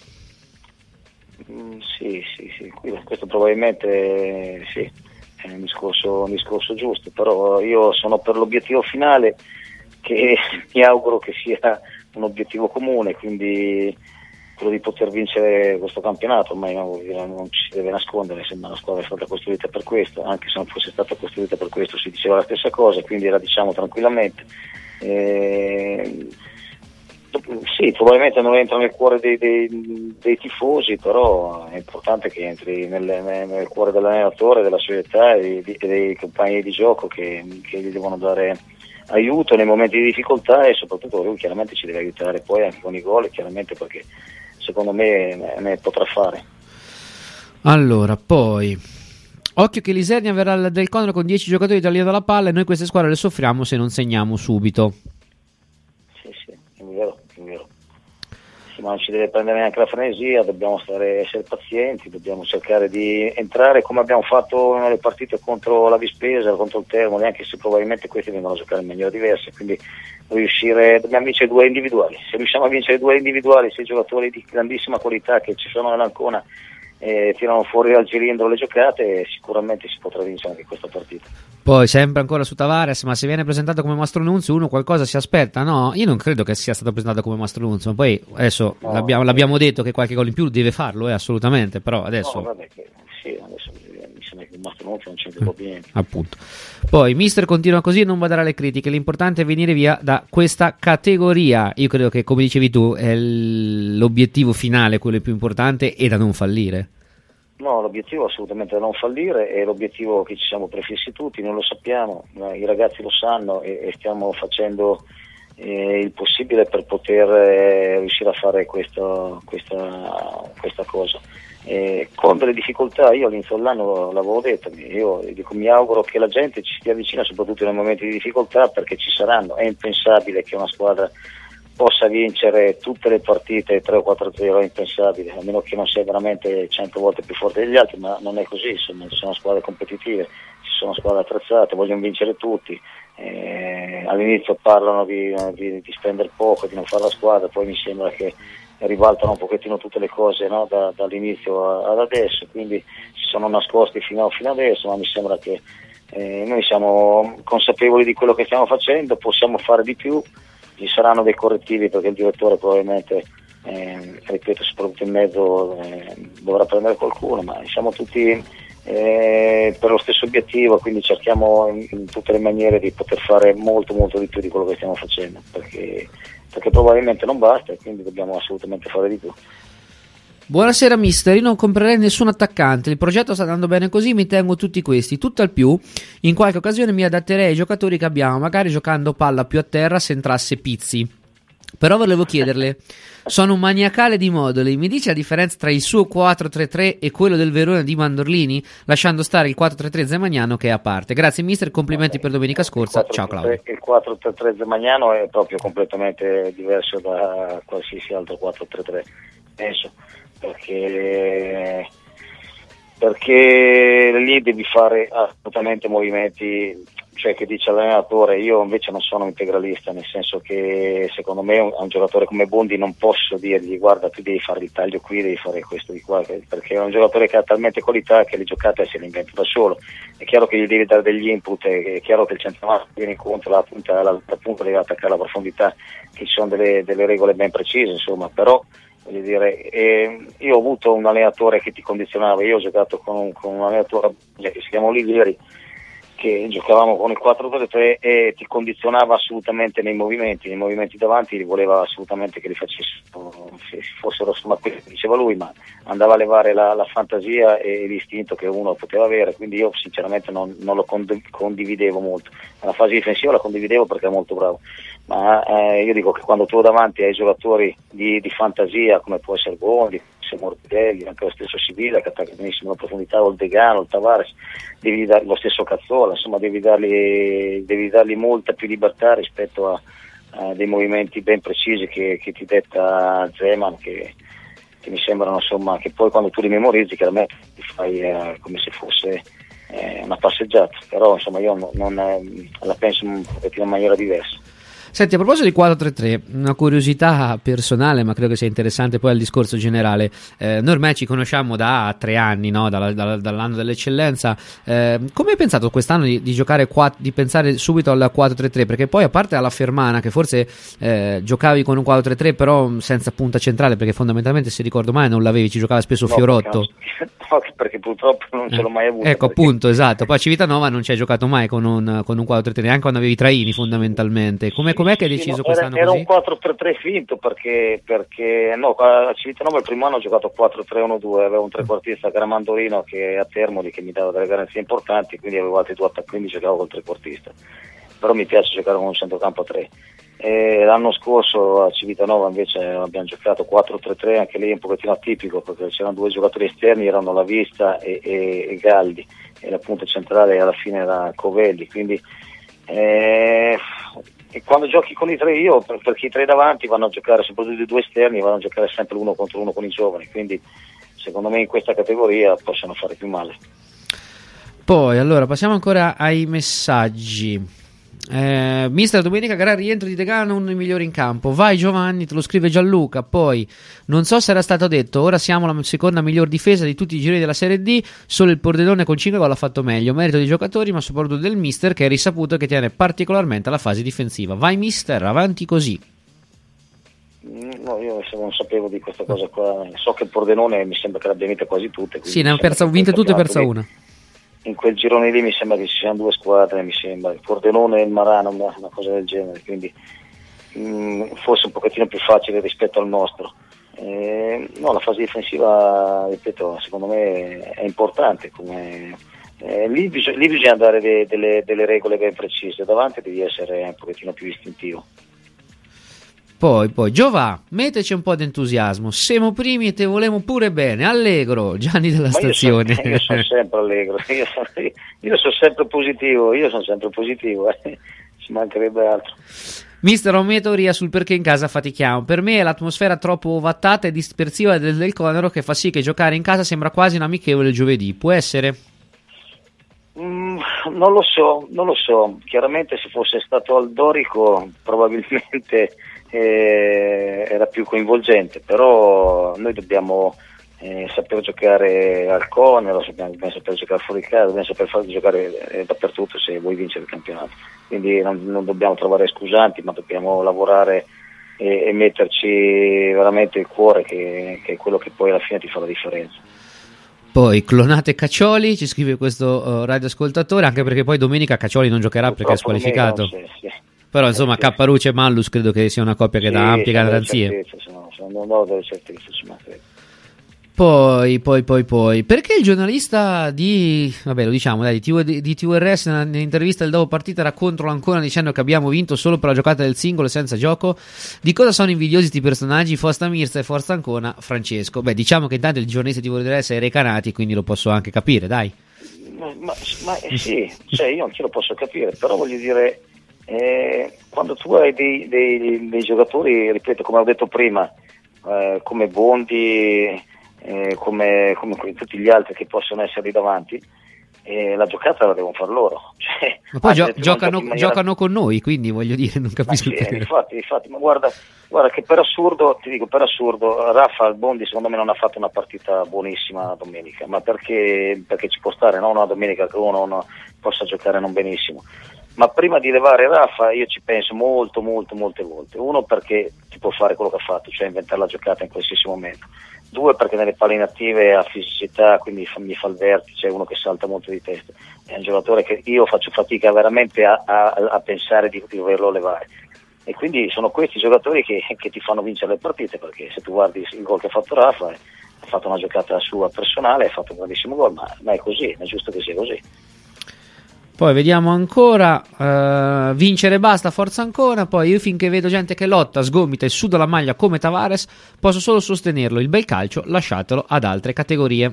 S13: Mm, sì, sì, sì, questo probabilmente sì, è un discorso, un discorso giusto, però io sono per l'obiettivo finale che mi auguro che sia un obiettivo comune, quindi quello di poter vincere questo campionato, ormai non, non ci si deve nascondere, sembra una squadra è stata costruita per questo, anche se non fosse stata costruita per questo si diceva la stessa cosa, quindi la diciamo tranquillamente. Eh, Sì, probabilmente non entra nel cuore dei, dei, dei tifosi, però è importante che entri nel, nel cuore dell'allenatore, della società e dei, dei compagni di gioco che, che gli devono dare aiuto nei momenti di difficoltà e soprattutto lui chiaramente ci deve aiutare poi anche con i gol, chiaramente perché secondo me ne, ne potrà fare.
S2: Allora, poi occhio che l'Isernia verrà del Condor con dieci giocatori italiani dalla palla e noi queste squadre le soffriamo se non segniamo subito.
S13: Sì, sì, è vero, è vero. Sì, ma non ci deve prendere neanche la frenesia, dobbiamo stare, essere pazienti, dobbiamo cercare di entrare come abbiamo fatto nelle partite contro la Vispesa, contro il Termoli, anche se probabilmente questi vengono a giocare in maniera diversa, quindi riuscire, dobbiamo vincere due individuali. Se riusciamo a vincere due individuali, sei giocatori di grandissima qualità che ci sono nell'Ancona e tirano fuori dal cilindro le giocate, sicuramente si potrà vincere anche questa partita.
S2: Poi sempre ancora su Tavares, ma se viene presentato come Mastro Nunzio uno qualcosa si aspetta, no? Io non credo che sia stato presentato come Mastro Nunzio, ma poi adesso no, l'abbiamo, l'abbiamo detto che qualche gol in più deve farlo, eh, assolutamente, però adesso...
S13: No, vabbè, che, sì, adesso mi sembra che il Mastenucci non c'entra proprio niente.
S2: Appunto. Poi mister continua così e non baderà alle critiche, l'importante è venire via da questa categoria. Io credo che, come dicevi tu, è l'obiettivo finale, quello più importante, e da non fallire.
S13: No, l'obiettivo è assolutamente da non fallire, è l'obiettivo che ci siamo prefissi tutti, noi lo sappiamo, i ragazzi lo sanno e, e stiamo facendo eh, il possibile per poter eh, riuscire a fare questo, questa, questa cosa. Eh, con delle difficoltà, io all'inizio dell'anno l'avevo detto, io dico, mi auguro che la gente ci stia vicina soprattutto nei momenti di difficoltà, perché ci saranno, è impensabile che una squadra possa vincere tutte le partite tre o quattro zero, è impensabile, a meno che non sia veramente cento volte più forte degli altri, ma non è così, insomma, ci sono squadre competitive, ci sono squadre attrezzate, vogliono vincere tutti, eh, all'inizio parlano di, di, di spendere poco, di non fare la squadra, poi mi sembra che ribaltano un pochettino tutte le cose, no? da, dall'inizio ad adesso, quindi si sono nascosti fino, fino adesso, ma mi sembra che eh, noi siamo consapevoli di quello che stiamo facendo, possiamo fare di più. Ci saranno dei correttivi perché il direttore probabilmente, eh, ripeto, soprattutto in mezzo eh, dovrà prendere qualcuno, ma siamo tutti eh, per lo stesso obiettivo, quindi cerchiamo in, in tutte le maniere di poter fare molto molto di più di quello che stiamo facendo, perché, perché probabilmente non basta e quindi dobbiamo assolutamente fare di più.
S2: Buonasera mister, io non comprerei nessun attaccante, il progetto sta andando bene così, mi tengo tutti questi, tutt'al più in qualche occasione mi adatterei ai giocatori che abbiamo, magari giocando palla più a terra se entrasse Pizzi. Però volevo chiederle, sono un maniacale di moduli, mi dice la differenza tra il suo quattro tre tre e quello del Verona di Mandorlini, lasciando stare il quattro tre tre Zemagnano che è a parte. Grazie mister, complimenti per domenica scorsa, ciao Claudio.
S13: Il quattro tre tre Zemagnano è proprio completamente diverso da qualsiasi altro quattro tre tre, penso. Perché, perché lì devi fare assolutamente movimenti, cioè che dice l'allenatore, io invece non sono integralista, nel senso che secondo me a un giocatore come Bondi non posso dirgli guarda tu devi fare il taglio qui, devi fare questo di qua, perché è un giocatore che ha talmente qualità che le giocate se le inventa da solo. È chiaro che gli devi dare degli input, è chiaro che il centravanti viene incontro, la punta, la, la punta deve attaccare la profondità, che ci sono delle, delle regole ben precise, insomma, però voglio dire, eh, io ho avuto un allenatore che ti condizionava, io ho giocato con un, con un allenatore che si chiama Olivieri, che giocavamo con il quattro tre tre e ti condizionava assolutamente nei movimenti, nei movimenti davanti, voleva assolutamente che li facessero, se fossero insomma quelli che diceva lui, ma andava a levare la, la fantasia e l'istinto che uno poteva avere, quindi io sinceramente non, non lo condividevo molto. Nella fase difensiva la condividevo perché è molto bravo, ma eh, io dico che quando tu davanti ai giocatori di, di fantasia come può essere Bondi, Morbidelli, anche lo stesso Sibilla che attacca benissimo la profondità, o il Degano, il Tavares, devi dargli lo stesso Cazzola, insomma devi dargli, devi dargli molta più libertà rispetto a, a dei movimenti ben precisi che, che ti detta Zeman, che, che mi sembrano insomma che poi quando tu li memorizzi chiaramente ti fai eh, come se fosse eh, una passeggiata, però insomma io non, non eh, la penso in una maniera diversa.
S2: Senti, a proposito di quattro tre tre, una curiosità personale, ma credo che sia interessante poi al discorso generale. Eh, noi ormai ci conosciamo da tre anni, no? Dalla, dalla, dall'anno dell'eccellenza. Eh, come hai pensato quest'anno di, di giocare quattro, di pensare subito al quattro tre tre? Perché poi, a parte alla Fermana, che forse eh, giocavi con un quattro tre tre, però senza punta centrale, perché fondamentalmente, se ricordo mai, non l'avevi, ci giocava spesso
S13: no,
S2: Fiorotto.
S13: Perché, no, perché purtroppo non ce l'ho mai avuto.
S2: Ecco,
S13: perché...
S2: appunto, esatto. Poi a Civitanova non ci hai giocato mai con un, con un quattro tre tre, neanche quando avevi Traini, fondamentalmente. Come com'è che hai deciso
S13: sì, no,
S2: quest'anno
S13: era,
S2: così?
S13: Era un quattro tre tre finto perché, perché no, a Civitanova il primo anno ho giocato quattro tre uno due, avevo un trequartista che era Mandolino che a Termoli che mi dava delle garanzie importanti, quindi avevo altri due attaccanti, quindi giocavo col trequartista. Però mi piace giocare con un centrocampo a tre. E l'anno scorso a Civitanova invece abbiamo giocato quattro tre tre, anche lì un pochettino atipico perché c'erano due giocatori esterni, erano La Vista e, e, e Galdi, e la punta centrale alla fine era Covelli, quindi eh, e quando giochi con i tre, io perché i tre davanti vanno a giocare, soprattutto i due esterni vanno a giocare sempre uno contro uno con i giovani, quindi secondo me in questa categoria possono fare più male.
S2: Poi allora passiamo ancora ai messaggi. Eh, mister, domenica gara rientro di Degano, uno dei migliori in campo. Vai Giovanni, te lo scrive Gianluca. Poi non so se era stato detto, ora siamo la seconda miglior difesa di tutti i gironi della Serie D, solo il Pordenone con cinque gol ha fatto meglio, merito dei giocatori ma soprattutto del mister, che è risaputo che tiene particolarmente alla fase difensiva. Vai mister, avanti così.
S13: No, io non sapevo di questa cosa qua, so che il Pordenone mi sembra che l'abbia vinta quasi tutte.
S2: Sì, ne ha persa, vinte tutte e persa una.
S13: in quel girone lì mi sembra che ci siano due squadre, mi sembra, il Pordenone e il Marano, una, una cosa del genere, quindi mh, forse un pochettino più facile rispetto al nostro. Eh, no, la fase difensiva, ripeto, secondo me è importante, come, eh, lì, bisog- lì bisogna dare de- delle, delle regole ben precise, davanti devi essere un pochettino più istintivo.
S2: Poi, poi, Giova, metteci un po' di entusiasmo. Siamo primi e te volemo pure bene. Allegro, Gianni della
S13: Ma
S2: stazione.
S13: Io sono, io sono sempre allegro, io sono, io sono sempre positivo, io sono sempre positivo, eh. Ci mancherebbe altro.
S2: Mister, ho una teoria sul perché in casa fatichiamo. Per me è l'atmosfera troppo ovattata e dispersiva del, del Conero che fa sì che giocare in casa sembra quasi un amichevole giovedì. Può essere?
S13: Mm, non lo so, non lo so. Chiaramente se fosse stato al Dorico probabilmente eh, era più coinvolgente, però noi dobbiamo eh, saper giocare al Conero, dobbiamo, dobbiamo saper giocare fuori casa, dobbiamo saper far giocare eh, dappertutto se vuoi vincere il campionato. Quindi non, non dobbiamo trovare scusanti, ma dobbiamo lavorare e, e metterci veramente il cuore, che, che è quello che poi alla fine ti fa la differenza.
S2: Poi clonate Caccioli, ci scrive questo uh, radioascoltatore, anche perché poi domenica Caccioli non giocherà perché è squalificato.
S13: Domenica, sì, sì.
S2: Però insomma
S13: sì,
S2: Capparucci e Mallus credo che sia una coppia che
S13: sì,
S2: dà ampie
S13: sono
S2: garanzie.
S13: delle certezze, sono, sono, no, delle certezze, ci mancherebbe.
S2: Poi, poi, poi, poi, perché il giornalista di, vabbè lo diciamo dai, di, T V, di T V R S nell'intervista del dopo partita era contro l'Ancona dicendo che abbiamo vinto solo per la giocata del singolo e senza gioco? Di cosa sono invidiosi questi personaggi? Forza Mirza e Forza Ancona, Francesco. Beh, diciamo che intanto il giornalista di T V R S è Recanati, quindi lo posso anche capire, dai.
S13: Ma, ma, ma eh, sì, cioè io anche lo posso capire, però voglio dire, eh, quando tu hai dei, dei, dei giocatori, ripeto, come ho detto prima, eh, come Bondi, Eh, come, come tutti gli altri che possono essere lì davanti, eh, la giocata la devono far loro. Cioè,
S2: Ma poi gio-
S13: giochi
S2: giocano,
S13: maniera...
S2: giocano con noi, quindi voglio dire, non capisco
S13: ma sì,
S2: perché.
S13: infatti, infatti, ma guarda, guarda che per assurdo, ti dico per assurdo, Rafa Bondi secondo me non ha fatto una partita buonissima domenica, ma perché, perché ci può stare, no? Una domenica che uno non possa giocare non benissimo. Ma prima di levare Rafa io ci penso molto, molto, molte volte. Uno, perché ti può fare quello che ha fatto, cioè inventare la giocata in qualsiasi momento. Due, perché nelle palle inattive ha fisicità, quindi fa, mi fa il vertice, è uno che salta molto di testa. È un giocatore che io faccio fatica veramente a, a, a pensare di, di doverlo levare. E quindi sono questi giocatori che, che ti fanno vincere le partite, perché se tu guardi il gol che ha fatto Rafa, ha fatto una giocata sua personale, ha fatto un grandissimo gol, ma, ma è così, è giusto che sia così.
S2: Poi vediamo ancora, uh, vincere basta, forza ancora. Poi io finché vedo gente che lotta, sgomita e suda la maglia come Tavares, posso solo sostenerlo. Il bel calcio lasciatelo ad altre categorie.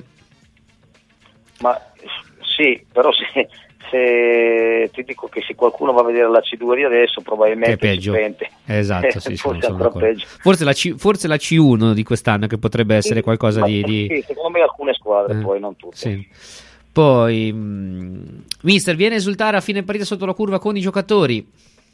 S13: Ma sì, però se, se ti dico che se qualcuno va a vedere la C due di adesso probabilmente
S2: è peggio.
S13: si pente.
S2: Esatto, sì,
S13: forse,
S2: sono, sono
S13: peggio.
S2: Forse, la C, forse la C uno di quest'anno, che potrebbe essere qualcosa
S13: Ma,
S2: di, di...
S13: Sì, secondo me alcune squadre,
S2: eh,
S13: poi non tutte.
S2: Sì. Poi mh, mister, viene a esultare a fine partita sotto la curva con i giocatori.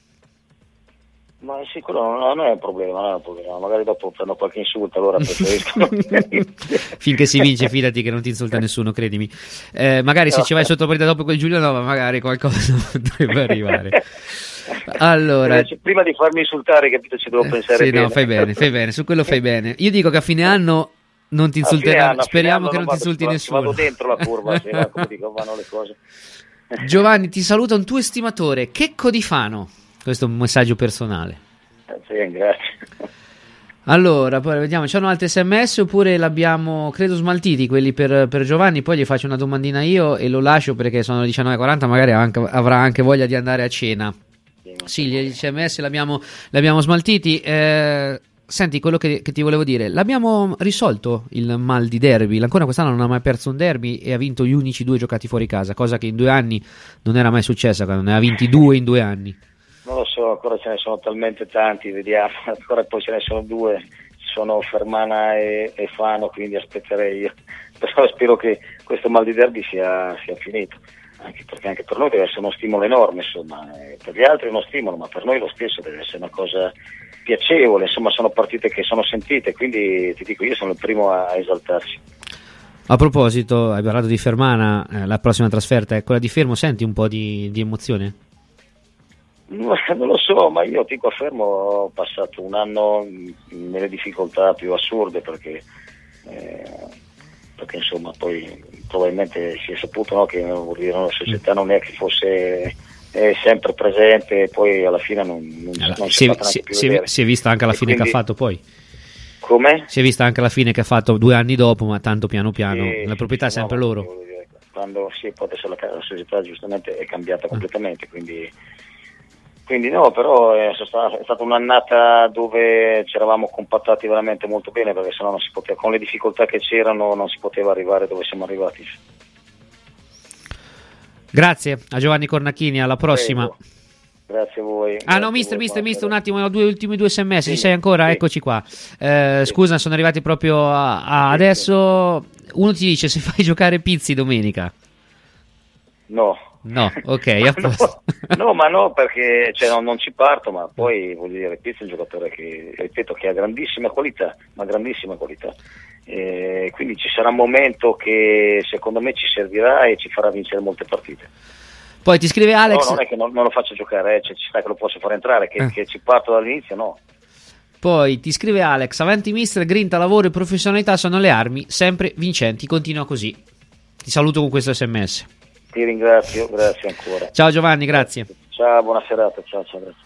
S13: Ma sì, quello non, non è un problema, non è un problema. Magari dopo prendo qualche insulto, allora preferisco.
S2: Finché si vince, fidati che non ti insulta nessuno, credimi. Eh, magari se
S13: no,
S2: ci vai sotto partita dopo quel Giulianova, magari qualcosa potrebbe arrivare. Allora,
S13: Invece, prima di farmi insultare, capito, ci devo pensare
S2: sì,
S13: bene.
S2: no, fai bene, fai bene, su quello fai bene. Io dico che a fine anno non ti insulteranno, speriamo che non ti insulti
S13: vado,
S2: nessuno.
S13: Vado dentro la curva, se va, come dico, vanno le cose.
S2: Giovanni, ti saluta un tuo estimatore, Checco di Fano. Questo è un messaggio personale.
S13: Eh, sì, grazie.
S2: Allora, poi vediamo, c'hanno altri sms oppure l'abbiamo, credo, smaltiti quelli per, per Giovanni. Poi gli faccio una domandina io e lo lascio perché sono le diciannove e quaranta, magari anche, avrà anche voglia di andare a cena. Sì, gli sms l'abbiamo, l'abbiamo smaltiti. Eh, senti, quello che, che ti volevo dire, l'abbiamo risolto il mal di derby. L'Ancona quest'anno non ha mai perso un derby e ha vinto gli unici due giocati fuori casa, cosa che in due anni non era mai successa, quando ne ha vinti due in due anni.
S13: Non lo so, ancora ce ne sono talmente tanti, vediamo, ancora poi ce ne sono due, sono Fermana e, e Fano, quindi aspetterei io, però spero che questo mal di derby sia, sia finito, anche perché anche per noi deve essere uno stimolo enorme, insomma, per gli altri è uno stimolo, ma per noi lo stesso deve essere una cosa piacevole, insomma sono partite che sono sentite, quindi ti dico io sono il primo a, a esaltarsi.
S2: A proposito, hai parlato di Fermana, eh, la prossima trasferta è quella di Fermo, senti un po' di, di emozione?
S13: Non lo so, ma io dico a Fermo ho passato un anno nelle difficoltà più assurde perché eh, perché insomma poi probabilmente si è saputo, no, che vuol dire, no, la società non è che fosse è sempre presente, e poi alla fine non, non,
S2: allora,
S13: non
S2: si,
S13: si,
S2: è,
S13: è
S2: si,
S13: più
S2: si, è, si è vista anche la
S13: e
S2: fine
S13: quindi,
S2: che ha fatto poi.
S13: Come?
S2: Si è vista anche la fine che ha fatto due anni dopo, ma tanto piano piano,
S13: sì,
S2: la proprietà è sempre
S13: no,
S2: loro.
S13: Dire, quando sì, poi adesso la, la società giustamente è cambiata completamente, quindi Quindi no, però è stata, è stata un'annata dove ci eravamo compattati veramente molto bene, perché sennò non si poteva, con le difficoltà che c'erano non si poteva arrivare dove siamo arrivati.
S2: Grazie a Giovanni Cornacchini, alla prossima.
S13: Prego. Grazie a voi.
S2: Ah no, mister, mister, mister, un attimo, ho due ultimi due sms, sì, ci sei ancora? Sì. Eccoci qua. Eh, sì. Scusa, sono arrivati proprio a, a adesso. Uno ti dice se fai giocare Pizzi domenica.
S13: No.
S2: No, ok, a posto.
S13: No, no, ma no, perché cioè, no, non ci parto, ma poi voglio dire, Pizzi è un giocatore che, ripeto, che ha grandissima qualità, ma grandissima qualità. Eh, quindi ci sarà un momento che secondo me ci servirà e ci farà vincere molte partite.
S2: Poi ti scrive Alex.
S13: No, non è che non, non lo faccio giocare, eh, cioè, ci sta che lo posso far entrare, che, eh. che ci parto dall'inizio, no.
S2: Poi ti scrive Alex, avanti mister, grinta, lavoro e professionalità sono le armi, sempre vincenti, continua così. Ti saluto con questo sms.
S13: Ti ringrazio, grazie ancora.
S2: Ciao Giovanni, grazie.
S13: Ciao, buona serata, ciao, ciao, grazie.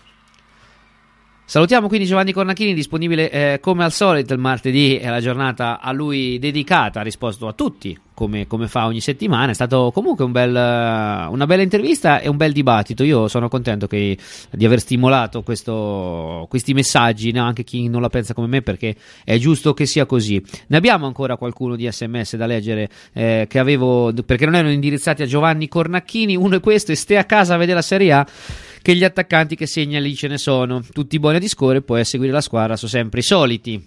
S2: Salutiamo quindi Giovanni Cornacchini, disponibile eh, come al solito il martedì, è la giornata a lui dedicata, ha risposto a tutti come, come fa ogni settimana, è stato comunque un bel, una bella intervista e un bel dibattito. Io sono contento che, di aver stimolato questo, questi messaggi, no? Anche chi non la pensa come me, perché è giusto che sia così. Ne abbiamo ancora qualcuno di sms da leggere eh, che avevo, perché non erano indirizzati a Giovanni Cornacchini. Uno è questo: e stai a casa a vedere la Serie A, che gli attaccanti che segna lì ce ne sono, tutti buoni di score, poi a seguire la squadra sono sempre i soliti.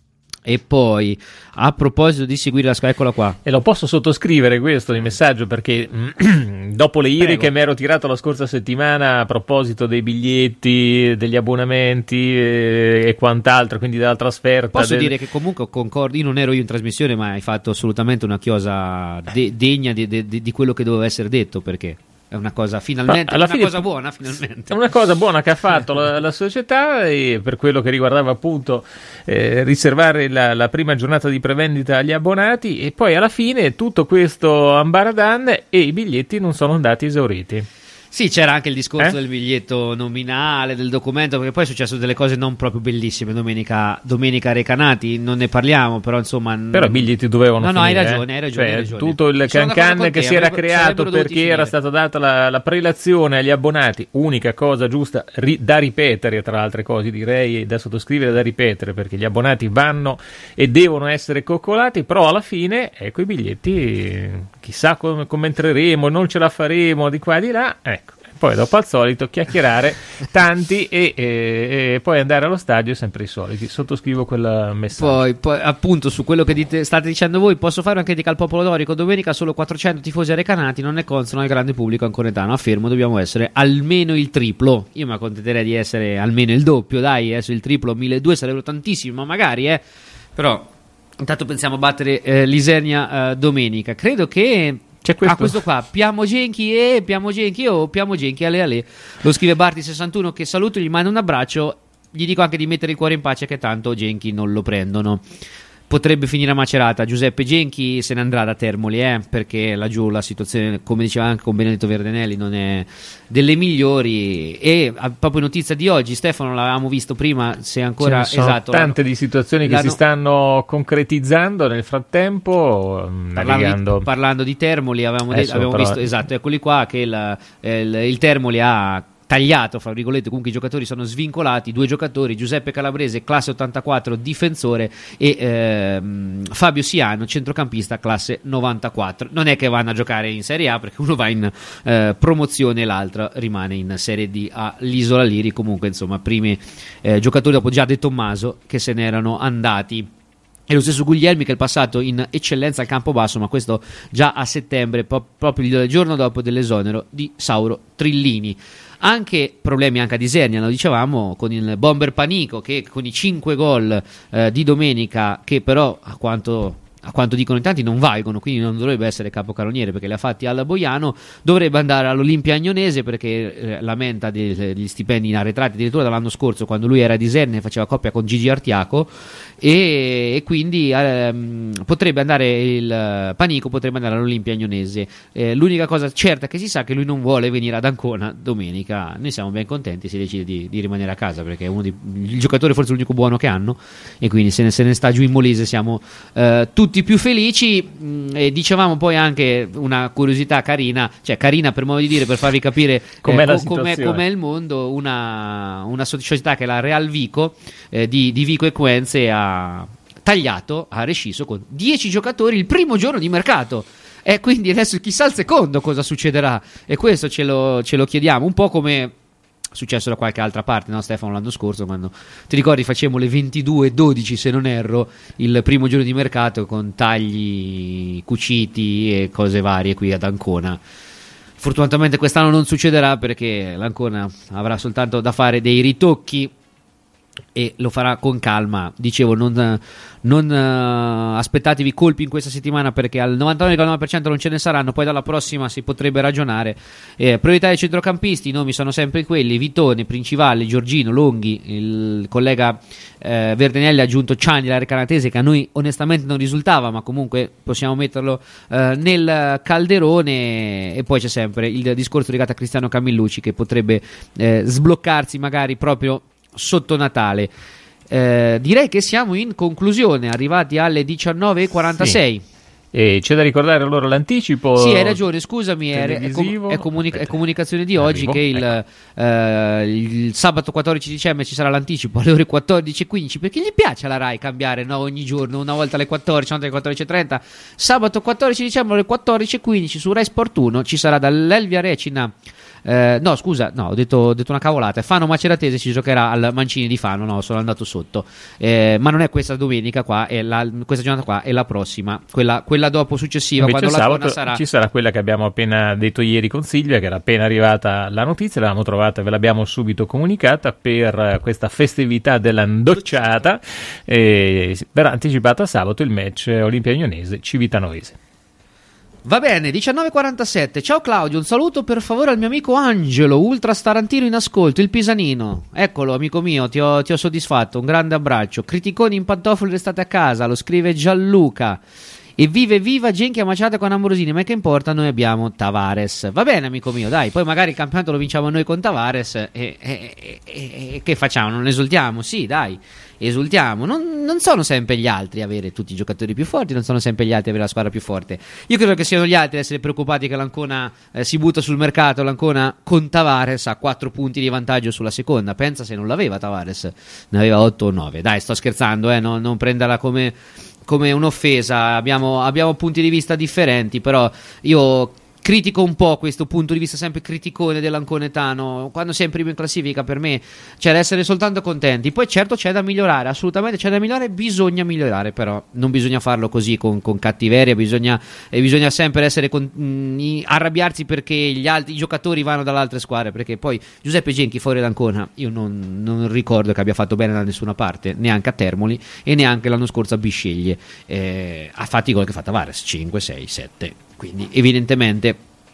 S2: E poi, a proposito di seguire la squadra, eccola qua.
S3: E lo posso sottoscrivere questo di messaggio, perché dopo le ire che mi ero tirato la scorsa settimana a proposito dei biglietti, degli abbonamenti e, e quant'altro, quindi della trasferta.
S2: Posso
S3: del...
S2: dire che comunque concordo, io non ero io in trasmissione, ma hai fatto assolutamente una chiosa de- degna di, de- de- di quello che doveva essere detto, perché è una cosa finalmente
S3: alla
S2: una
S3: fine,
S2: cosa buona finalmente.
S3: È una cosa buona che ha fatto la, la società, e per quello che riguardava appunto eh, riservare la, la prima giornata di prevendita agli abbonati, e poi alla fine tutto questo ambaradan e i biglietti non sono andati esauriti.
S2: Sì, c'era anche il discorso
S3: eh?
S2: del biglietto nominale, del documento, perché poi è successo delle cose non proprio bellissime domenica, domenica Recanati, non ne parliamo, però insomma...
S3: Però i biglietti dovevano
S2: no,
S3: finire.
S2: No, hai ragione,
S3: eh?
S2: hai ragione,
S3: cioè,
S2: hai ragione.
S3: tutto il cancan che si era creato perché era stata data la, la prelazione agli abbonati, unica cosa giusta, ri, da ripetere, tra altre cose direi, da sottoscrivere, da ripetere, perché gli abbonati vanno e devono essere coccolati, però alla fine, ecco, i biglietti, chissà come, come entreremo, non ce la faremo, di qua e di là, ecco. Poi dopo al solito chiacchierare tanti e, e, e poi andare allo stadio sempre i soliti. Sottoscrivo quel messaggio.
S2: Poi, poi appunto su quello che dite, state dicendo voi, posso fare una critica al popolo dorico. Domenica solo quattrocento tifosi recanati non ne constano al grande pubblico anconetano. Affermo, dobbiamo essere almeno il triplo. Io mi accontenterei di essere almeno il doppio, dai, adesso il triplo, milleduecento sarebbero tantissimi, ma magari eh però intanto pensiamo a battere eh, l'Isernia eh, domenica. Credo che
S3: C'è questo.
S2: Ah, questo qua, Piamo Genchi e Piamo Genchi o Piamo Genchi, ale ale. Lo scrive Barti sessantuno, che saluto, gli mando un abbraccio, gli dico anche di mettere il cuore in pace che tanto Genchi non lo prendono. Potrebbe finire a Macerata. Giuseppe Genchi se ne andrà da Termoli, eh, perché laggiù la situazione, come diceva anche con Benedetto Verdenelli, non è delle migliori. E a, proprio notizia di oggi, Stefano, l'avevamo visto prima, se ancora
S3: Ce ne sono
S2: esatto,
S3: tante di situazioni che si stanno concretizzando nel frattempo,
S2: parlando di, parlando di Termoli, avevamo, detto, abbiamo però... visto, esatto, eccoli qua, che il, il, il Termoli ha tagliato, fra virgolette, comunque i giocatori sono svincolati, due giocatori, Giuseppe Calabrese classe ottantaquattro difensore e ehm, Fabio Siano centrocampista classe novantaquattro. Non è che vanno a giocare in Serie A, perché uno va in eh, promozione e l'altro rimane in Serie D all'Isola Liri. Comunque insomma primi eh, giocatori dopo già De Tommaso che se ne erano andati. E lo stesso Guglielmi, che è passato in eccellenza al Campobasso, ma questo già a settembre, po- proprio il giorno dopo dell'esonero di Sauro Trillini. Anche problemi anche ad Isernia, lo dicevamo, con il bomber Panico, che con i cinque gol eh, di domenica, che però a quanto a quanto dicono in tanti non valgono, quindi non dovrebbe essere capocannoniere perché li ha fatti alla Boiano, dovrebbe andare all'Olimpia Agnonese perché eh, lamenta degli stipendi in arretrati addirittura dall'anno scorso quando lui era a Diserne e faceva coppia con Gigi Artiaco, e, e quindi ehm, potrebbe andare il Panico potrebbe andare all'Olimpia Agnonese. Eh, l'unica cosa certa che si sa è che lui non vuole venire ad Ancona domenica. Noi siamo ben contenti se decide di, di rimanere a casa perché è uno di, il giocatore forse l'unico buono che hanno, e quindi se ne, se ne sta giù in Molise siamo eh, tutti più felici. Mh, e dicevamo poi anche una curiosità carina, cioè carina per modo di dire, per farvi capire
S3: com'è,
S2: eh,
S3: la
S2: co- com'è, com'è il mondo. Una, una società che è la Real Vico eh, di, di Vico Equenze ha tagliato, ha rescisso con dieci giocatori il primo giorno di mercato. E quindi adesso chissà il secondo cosa succederà, e questo ce lo, ce lo chiediamo, un po' come è successo da qualche altra parte, no Stefano, l'anno scorso quando, ti ricordi, facemmo le ventidue dodici se non erro il primo giorno di mercato con tagli cuciti e cose varie qui ad Ancona. Fortunatamente quest'anno non succederà perché l'Ancona avrà soltanto da fare dei ritocchi e lo farà con calma. Dicevo, non, non uh, aspettatevi colpi in questa settimana perché al novantanove virgola nove per cento non ce ne saranno, poi dalla prossima si potrebbe ragionare. Eh, priorità dei centrocampisti, i nomi sono sempre quelli: Vitone, Principale, Giorgino, Longhi. Il collega eh, Verdenelli ha aggiunto Ciani, la Canatese, che a noi onestamente non risultava, ma comunque possiamo metterlo eh, nel calderone. E poi c'è sempre il discorso legato a Cristiano Camillucci che potrebbe eh, sbloccarsi magari proprio sotto Natale. Eh, direi che siamo in conclusione, arrivati alle diciannove e quarantasei.
S3: Sì. E c'è da ricordare allora l'anticipo.
S2: Sì, hai ragione, scusami, è, è, com- è, comunica- è comunicazione di oggi. Arrivo. Che il, ecco. eh, il sabato quattordici dicembre ci sarà l'anticipo alle ore quattordici e quindici, perché gli piace alla Rai cambiare, no? Ogni giorno, una volta alle quattordici, una volta alle quattordici e trenta. Sabato quattordici dicembre alle quattordici e quindici su Rai Sport uno ci sarà dall'Elvia Recina. Eh, no scusa, no ho detto, ho detto una cavolata. Fano Maceratese si giocherà al Mancini di Fano, no, sono andato sotto. Eh, ma non è questa domenica qua, è la, questa giornata qua è la prossima, quella, quella dopo successiva.
S3: Invece
S2: quando
S3: sabato
S2: la sarà.
S3: Ci sarà quella che abbiamo appena detto ieri con Silvia, che era appena arrivata la notizia, l'avevamo trovata, ve l'abbiamo subito comunicata per questa festività dell'andocciata. Eh, verrà anticipata sabato il match Olimpia Agnonese Civitanoese.
S2: Va bene, diciannove e quarantasette. Ciao Claudio, un saluto per favore al mio amico Angelo, ultra starantino in ascolto, il pisanino. Eccolo, amico mio, ti ho, ti ho soddisfatto, un grande abbraccio. Criticoni in pantofole restate a casa, lo scrive Gianluca. E vive viva Genchi ammaciata con Ambrosini, ma che importa, noi abbiamo Tavares. Va bene amico mio, dai, poi magari il campionato lo vinciamo noi con Tavares e, e, e, e che facciamo, non esultiamo? Sì dai, esultiamo. Non, non sono sempre gli altri avere tutti i giocatori più forti, non sono sempre gli altri avere la squadra più forte. Io credo che siano gli altri ad essere preoccupati che l'Ancona eh, si butta sul mercato, l'Ancona con Tavares ha quattro punti di vantaggio sulla seconda. Pensa se non l'aveva Tavares, ne aveva otto o nove. Dai, sto scherzando, eh, no, non prenderla come come un'offesa, abbiamo, abbiamo punti di vista differenti, però io critico un po' questo punto di vista sempre criticone dell'anconetano, quando sei in primo in classifica. Per me c'è da essere soltanto contenti, poi certo c'è da migliorare, assolutamente c'è da migliorare, bisogna migliorare, però non bisogna farlo così con, con cattiveria, bisogna, e bisogna sempre essere con, mh, arrabbiarsi perché gli altri i giocatori vanno dalle altre squadre, perché poi Giuseppe Genchi fuori da Ancona io non, non ricordo che abbia fatto bene da nessuna parte, neanche a Termoli e neanche l'anno scorso a Bisceglie. Eh, ha fatto i gol che fa Tavares, cinque, sei, sette, quindi evidentemente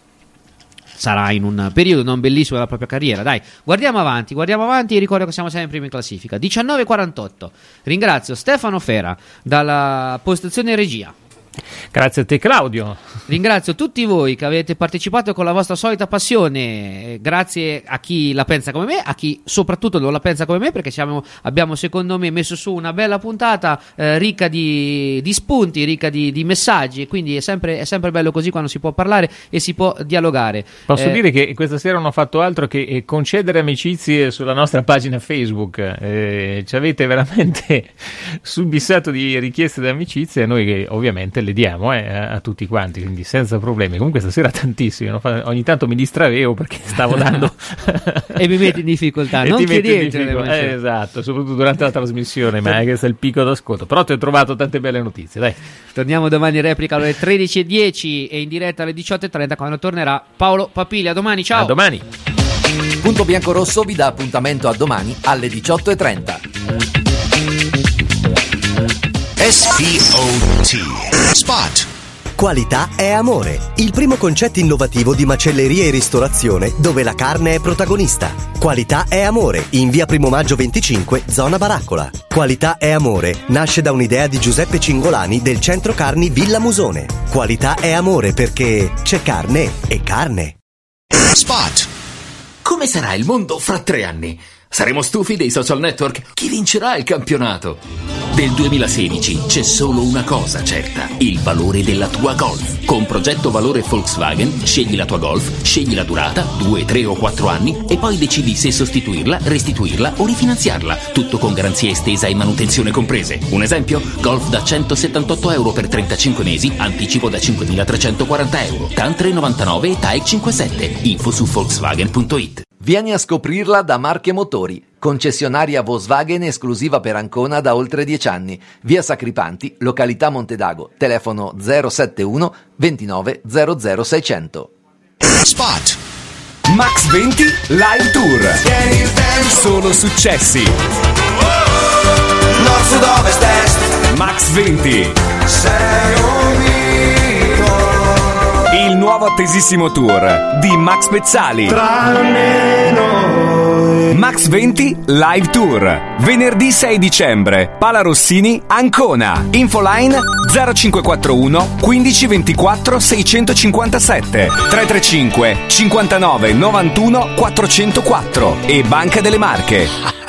S2: sarà in un periodo non bellissimo della propria carriera. Dai, guardiamo avanti, guardiamo avanti e ricordo che siamo sempre primi in classifica. diciannove e quarantotto. Ringrazio Stefano Fera dalla postazione regia.
S3: Grazie a te Claudio.
S2: Ringrazio tutti voi che avete partecipato con la vostra solita passione. Grazie a chi la pensa come me, a chi soprattutto non la pensa come me, perché siamo, abbiamo secondo me messo su una bella puntata eh, ricca di, di spunti, ricca di, di messaggi, e quindi è sempre, è sempre bello così quando si può parlare e si può dialogare.
S3: Posso
S2: eh,
S3: dire che questa sera non ho fatto altro che concedere amicizie sulla nostra pagina Facebook. Eh, ci avete veramente subissato di richieste di amicizie, noi che ovviamente le diamo eh, a tutti quanti, quindi senza problemi. Comunque stasera tantissimi, no? Ogni tanto mi distraevo perché stavo dando
S2: e mi metti in difficoltà, non chiedete
S3: eh, esatto, soprattutto durante la trasmissione, ma è questo è il picco d'ascolto. Però ti ho trovato tante belle notizie, dai.
S2: Torniamo domani in replica alle tredici e dieci e in diretta alle diciotto e trenta quando tornerà Paolo Papili. A domani, ciao.
S3: A domani.
S1: Punto Biancorosso vi dà appuntamento a domani alle diciotto e trenta.
S10: S P O T. Spot.
S6: Qualità è amore, il primo concetto innovativo di macelleria e ristorazione dove la carne è protagonista. Qualità è amore, in via Primo Maggio venticinque, zona Baraccola. Qualità è amore nasce da un'idea di Giuseppe Cingolani del centro carni Villa Musone. Qualità è amore perché c'è carne e carne.
S7: Spot. Come sarà il mondo fra tre anni? Saremo stufi dei social network? Chi vincerà il campionato? Del duemilasedici c'è solo una cosa certa: il valore della tua Golf. Con progetto valore Volkswagen scegli la tua Golf, scegli la durata, due, tre o quattro anni e poi decidi se sostituirla, restituirla o rifinanziarla. Tutto con garanzia estesa e manutenzione comprese. Un esempio? Golf da centosettantotto euro per trentacinque mesi, anticipo da cinquemilatrecentoquaranta euro. T A N tre novantanove e T A E cinquantasette. Info su Volkswagen punto it.
S1: Vieni a scoprirla da Marche Motori, concessionaria Volkswagen esclusiva per Ancona da oltre dieci anni. Via Sacripanti, località Montedago, telefono zero sette uno ventinove zero zero seicento.
S11: Spot. Max venti Live Tour. Solo successi.
S8: Nord, sud, ovest, est.
S11: Max venti.
S8: Sei un mito.
S11: Il nuovo attesissimo tour di Max Pezzali.
S8: Tranne noi.
S11: Max venti Live Tour. Venerdì sei dicembre. Pala Rossini, Ancona. Infoline zero cinque quattro uno quindici ventiquattro seicentocinquantasette tre tre cinque cinquantanove novantuno quattrocentoquattro e Banca delle Marche.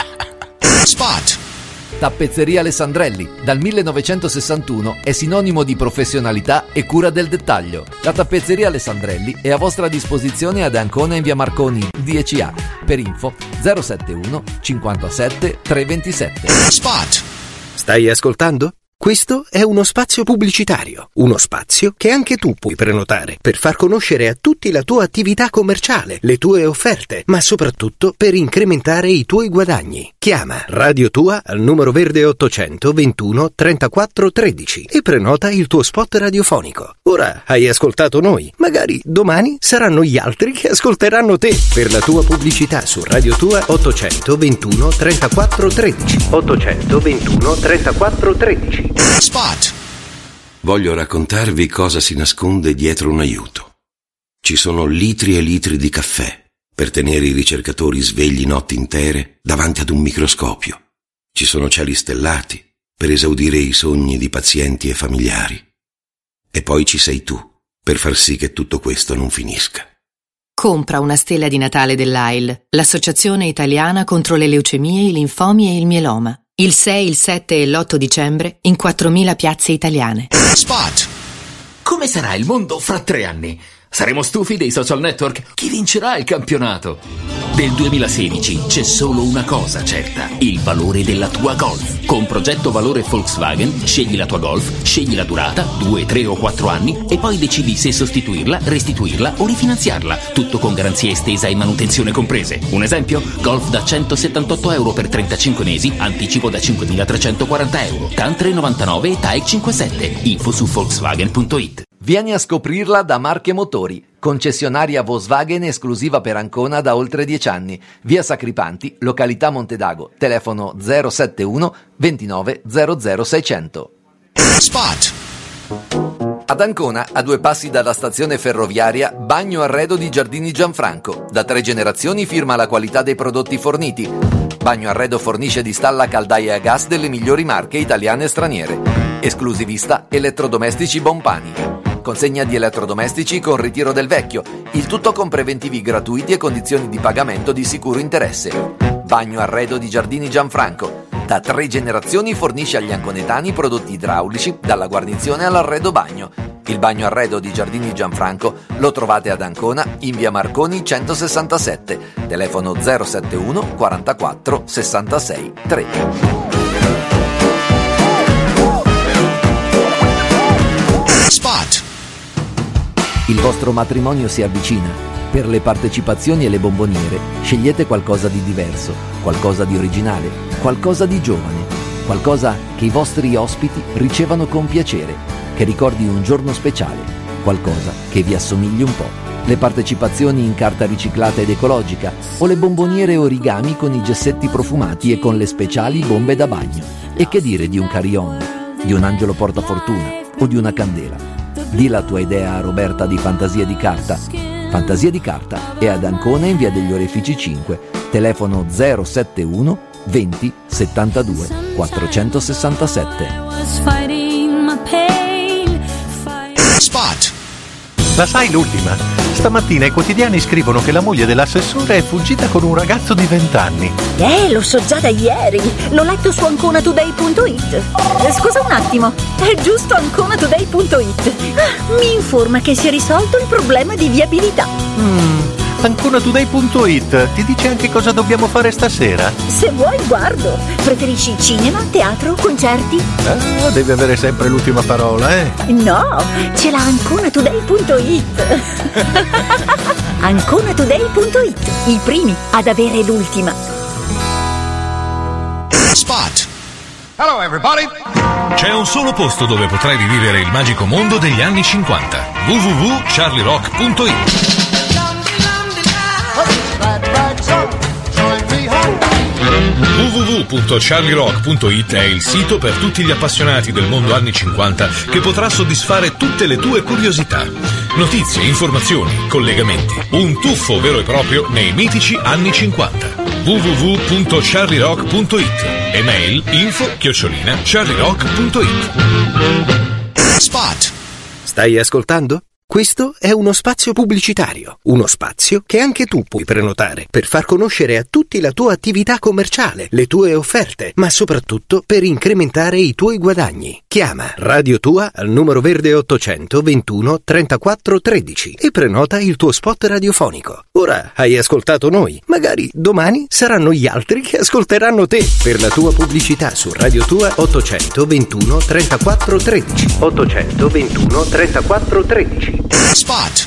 S10: Spot.
S1: Tappezzeria Alessandrelli, dal millenovecentosessantuno è sinonimo di professionalità e cura del dettaglio. La tappezzeria Alessandrelli è a vostra disposizione ad Ancona in via Marconi dieci A. Per info zero sette uno cinquantasette trecentoventisette.
S10: Spot.
S14: Stai ascoltando? Questo è uno spazio pubblicitario, uno spazio che anche tu puoi prenotare per far conoscere a tutti la tua attività commerciale, le tue offerte, ma soprattutto per incrementare i tuoi guadagni. Chiama Radio Tua al numero verde ottocento ventuno trentaquattro tredici e prenota il tuo spot radiofonico. Ora hai ascoltato noi, magari domani saranno gli altri che ascolteranno te. Per la tua pubblicità su Radio Tua ottocento ventuno trentaquattro tredici. ottocento ventuno trentaquattro tredici.
S10: Spot.
S15: Voglio raccontarvi cosa si nasconde dietro un aiuto. Ci sono litri e litri di caffè per tenere i ricercatori svegli notti intere davanti ad un microscopio. Ci sono cieli stellati per esaudire i sogni di pazienti e familiari. E poi ci sei tu per far sì che tutto questo non finisca.
S16: Compra una stella di Natale dell'A I L, l'Associazione Italiana contro le leucemie, i linfomi e il mieloma. Il sei, il sette e l'otto dicembre in quattromila piazze italiane.
S10: Spot.
S7: Come sarà il mondo fra tre anni? Saremo stufi dei social network? Chi vincerà il campionato? Del duemilasedici c'è solo una cosa certa: il valore della tua Golf. Con progetto valore Volkswagen scegli la tua Golf, scegli la durata, due, tre o quattro anni e poi decidi se sostituirla, restituirla o rifinanziarla. Tutto con garanzia estesa e manutenzione comprese. Un esempio? Golf da centosettantotto euro per trentacinque mesi, anticipo da cinquemilatrecentoquaranta euro. T A N tre novantanove e T A E cinquantasette. Info su Volkswagen punto it.
S1: Vieni a scoprirla da Marche Motori, concessionaria Volkswagen esclusiva per Ancona da oltre dieci anni. Via Sacripanti, località Montedago, telefono zero sette uno ventinove zero zero seicento.
S10: Spot.
S1: Ad Ancona, a due passi dalla stazione ferroviaria, Bagno Arredo di Giardini Gianfranco. Da tre generazioni firma la qualità dei prodotti forniti. Bagno Arredo fornisce di stalla caldaie a gas delle migliori marche italiane e straniere. Esclusivista elettrodomestici Bompani. Consegna di elettrodomestici con ritiro del vecchio, il tutto con preventivi gratuiti e condizioni di pagamento di sicuro interesse. Bagno Arredo di Giardini Gianfranco. Da tre generazioni fornisce agli anconetani prodotti idraulici, dalla guarnizione all'arredo bagno. Il Bagno Arredo di Giardini Gianfranco lo trovate ad Ancona in via Marconi centosessantasette, telefono zero sette uno quarantaquattro sessantasei tre.
S10: Spot.
S1: Il vostro matrimonio si avvicina. Per le partecipazioni e le bomboniere scegliete qualcosa di diverso, qualcosa di originale, qualcosa di giovane, qualcosa che i vostri ospiti ricevano con piacere, che ricordi un giorno speciale, qualcosa che vi assomigli un po'. Le partecipazioni in carta riciclata ed ecologica o le bomboniere origami con i gessetti profumati e con le speciali bombe da bagno. E che dire di un carry-on? di un angelo portafortuna o di una candela. Di la tua idea a Roberta di Fantasia di Carta. Fantasia di Carta è ad Ancona in via degli Orefici cinque, telefono zero sette uno venti settantadue quattrocentosessantasette.
S17: Spot. La sai l'ultima? Stamattina i quotidiani scrivono che la moglie dell'assessore è fuggita con un ragazzo di vent'anni.
S18: Eh, lo so già da ieri. L'ho letto su ancona today punto it. Scusa un attimo, è giusto ancona today punto it. Ah, mi informa che si è risolto il problema di viabilità.
S17: Mm, ancona today punto it ti dice anche cosa dobbiamo fare stasera?
S18: Se vuoi guardo. Preferisci cinema, teatro, concerti?
S17: Ah, devi avere sempre l'ultima parola, eh?
S18: No, ce l'ha ancona today punto it. ancona today punto it, i primi ad avere l'ultima.
S17: Spot.
S19: Hello everybody. C'è un solo posto dove potrai rivivere il magico mondo degli anni cinquanta. w w w punto charlie rock punto it. w w w punto charlie rock punto it è il sito per tutti gli appassionati del mondo anni cinquanta che potrà soddisfare tutte le tue curiosità. Notizie, informazioni, collegamenti, un tuffo vero e proprio nei mitici anni cinquanta. w w w punto charlie rock punto it. Email info chiocciolina charlie rock punto it.
S10: Spot. Stai ascoltando? Questo è uno spazio pubblicitario, uno spazio che anche tu puoi prenotare per far conoscere a tutti la tua attività commerciale, le tue offerte, ma soprattutto per incrementare i tuoi guadagni. Chiama Radio Tua al numero verde ottocento ventuno trentaquattro tredici e prenota il tuo spot radiofonico. Ora hai ascoltato noi, magari domani saranno gli altri che ascolteranno te. Per la tua pubblicità su Radio Tua ottocento ventuno trentaquattro tredici. ottocento ventuno trentaquattro tredici.
S17: Spot.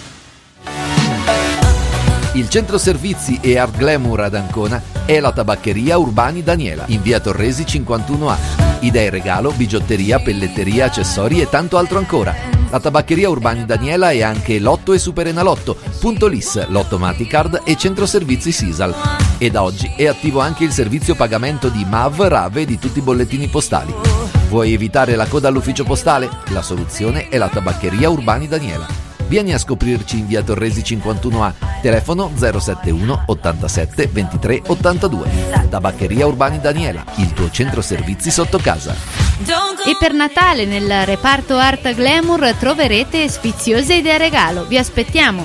S1: Il centro servizi e Art Glamour ad Ancona è la tabaccheria Urbani Daniela in via Torresi cinquantuno A. Idee regalo, bigiotteria, pelletteria, accessori e tanto altro ancora. La tabaccheria Urbani Daniela è anche Lotto e Super Enalotto, Punto L I S, Lotto Maticard e centro servizi Sisal. E da oggi è attivo anche il servizio pagamento di M A V, Rave e di tutti i bollettini postali. Vuoi evitare la coda all'ufficio postale? La soluzione è la tabaccheria Urbani Daniela. Vieni a scoprirci in via Torresi cinquantuno A, telefono zero sette uno ottantasette ventitré ottantadue. Tabaccheria Urbani Daniela, il tuo centro servizi sotto casa.
S12: E per Natale nel reparto Art Glamour troverete sfiziose idee regalo. Vi aspettiamo.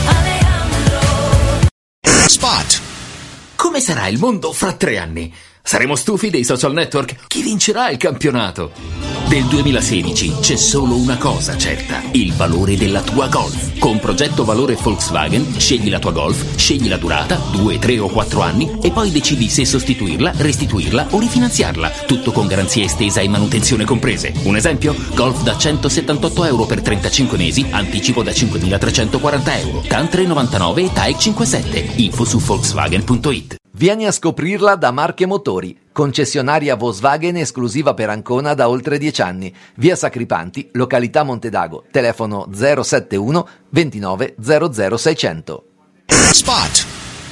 S7: Spot. Come sarà il mondo fra tre anni? Saremo stufi dei social network? Chi vincerà il campionato? Del duemilasedici c'è solo una cosa certa: il valore della tua Golf. Con progetto valore Volkswagen scegli la tua Golf, scegli la durata, due, tre o quattro anni e poi decidi se sostituirla, restituirla o rifinanziarla. Tutto con garanzia estesa e manutenzione comprese. Un esempio? Golf da centosettantotto euro per trentacinque mesi, anticipo da cinquemilatrecentoquaranta euro, C A N tre novantanove e T A E C cinquantasette. Info su Volkswagen punto it.
S1: Vieni a scoprirla da Marche Motori, concessionaria Volkswagen esclusiva per Ancona da oltre dieci anni. Via Sacripanti, località Montedago, telefono zero sette uno ventinove zero zero seicento.
S17: Spot.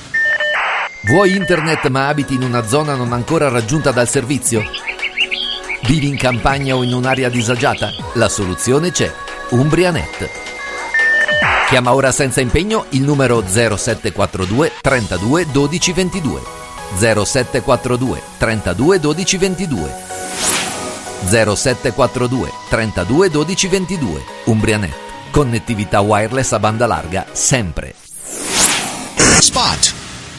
S1: Vuoi internet ma abiti in una zona non ancora raggiunta dal servizio? Vivi in campagna o in un'area disagiata? La soluzione c'è, Umbrianet. Chiama ora senza impegno il numero zero sette quattro due trentadue dodici ventidue. zero sette quattro due trentadue dodici ventidue. zero sette quattro due trentadue dodici ventidue. Umbrianet. Connettività wireless a banda larga, sempre.
S17: Spot.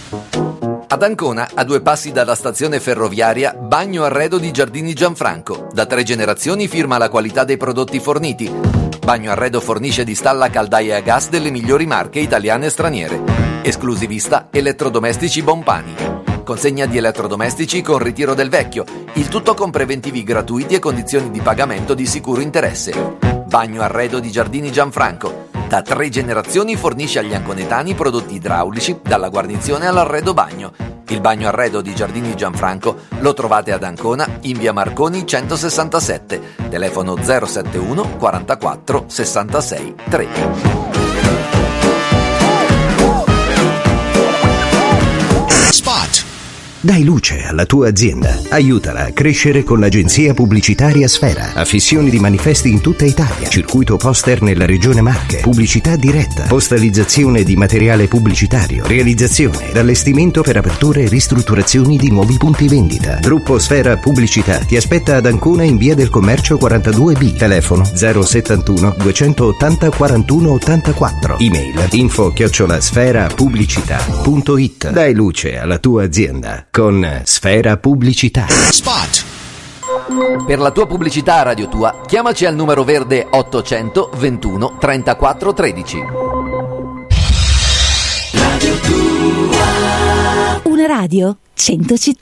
S1: Ad Ancona, a due passi dalla stazione ferroviaria, Bagno Arredo di Giardini Gianfranco. Da tre generazioni firma la qualità dei prodotti forniti. Bagno Arredo fornisce di stalla caldaie a gas delle migliori marche italiane e straniere. Esclusivista elettrodomestici Bompani. Consegna di elettrodomestici con ritiro del vecchio, il tutto con preventivi gratuiti e condizioni di pagamento di sicuro interesse. Bagno Arredo di Giardini Gianfranco. Da tre generazioni fornisce agli anconetani prodotti idraulici, dalla guarnizione all'arredo bagno. Il Bagno Arredo di Giardini Gianfranco lo trovate ad Ancona in via Marconi centosessantasette, telefono zero sette uno quarantaquattro sessantasei tre.
S17: Spot.
S10: Dai luce alla tua azienda. Aiutala a crescere con l'agenzia pubblicitaria Sfera. Affissioni di manifesti in tutta Italia. Circuito poster nella regione Marche. Pubblicità diretta. Postalizzazione di materiale pubblicitario. Realizzazione ed allestimento per aperture e ristrutturazioni di nuovi punti vendita. Gruppo Sfera Pubblicità ti aspetta ad Ancona in via del Commercio quarantadue B. Telefono zero settantuno duecentottanta quarantuno ottantaquattro. Email info chiocciola sfera pubblicità punto it. Dai luce alla tua azienda con Sfera Pubblicità.
S4: Spot.
S1: Per la tua pubblicità a Radio Tua, chiamaci al numero verde ottocento ventuno trentaquattro tredici.
S18: Radio Tua. Una radio, cento città.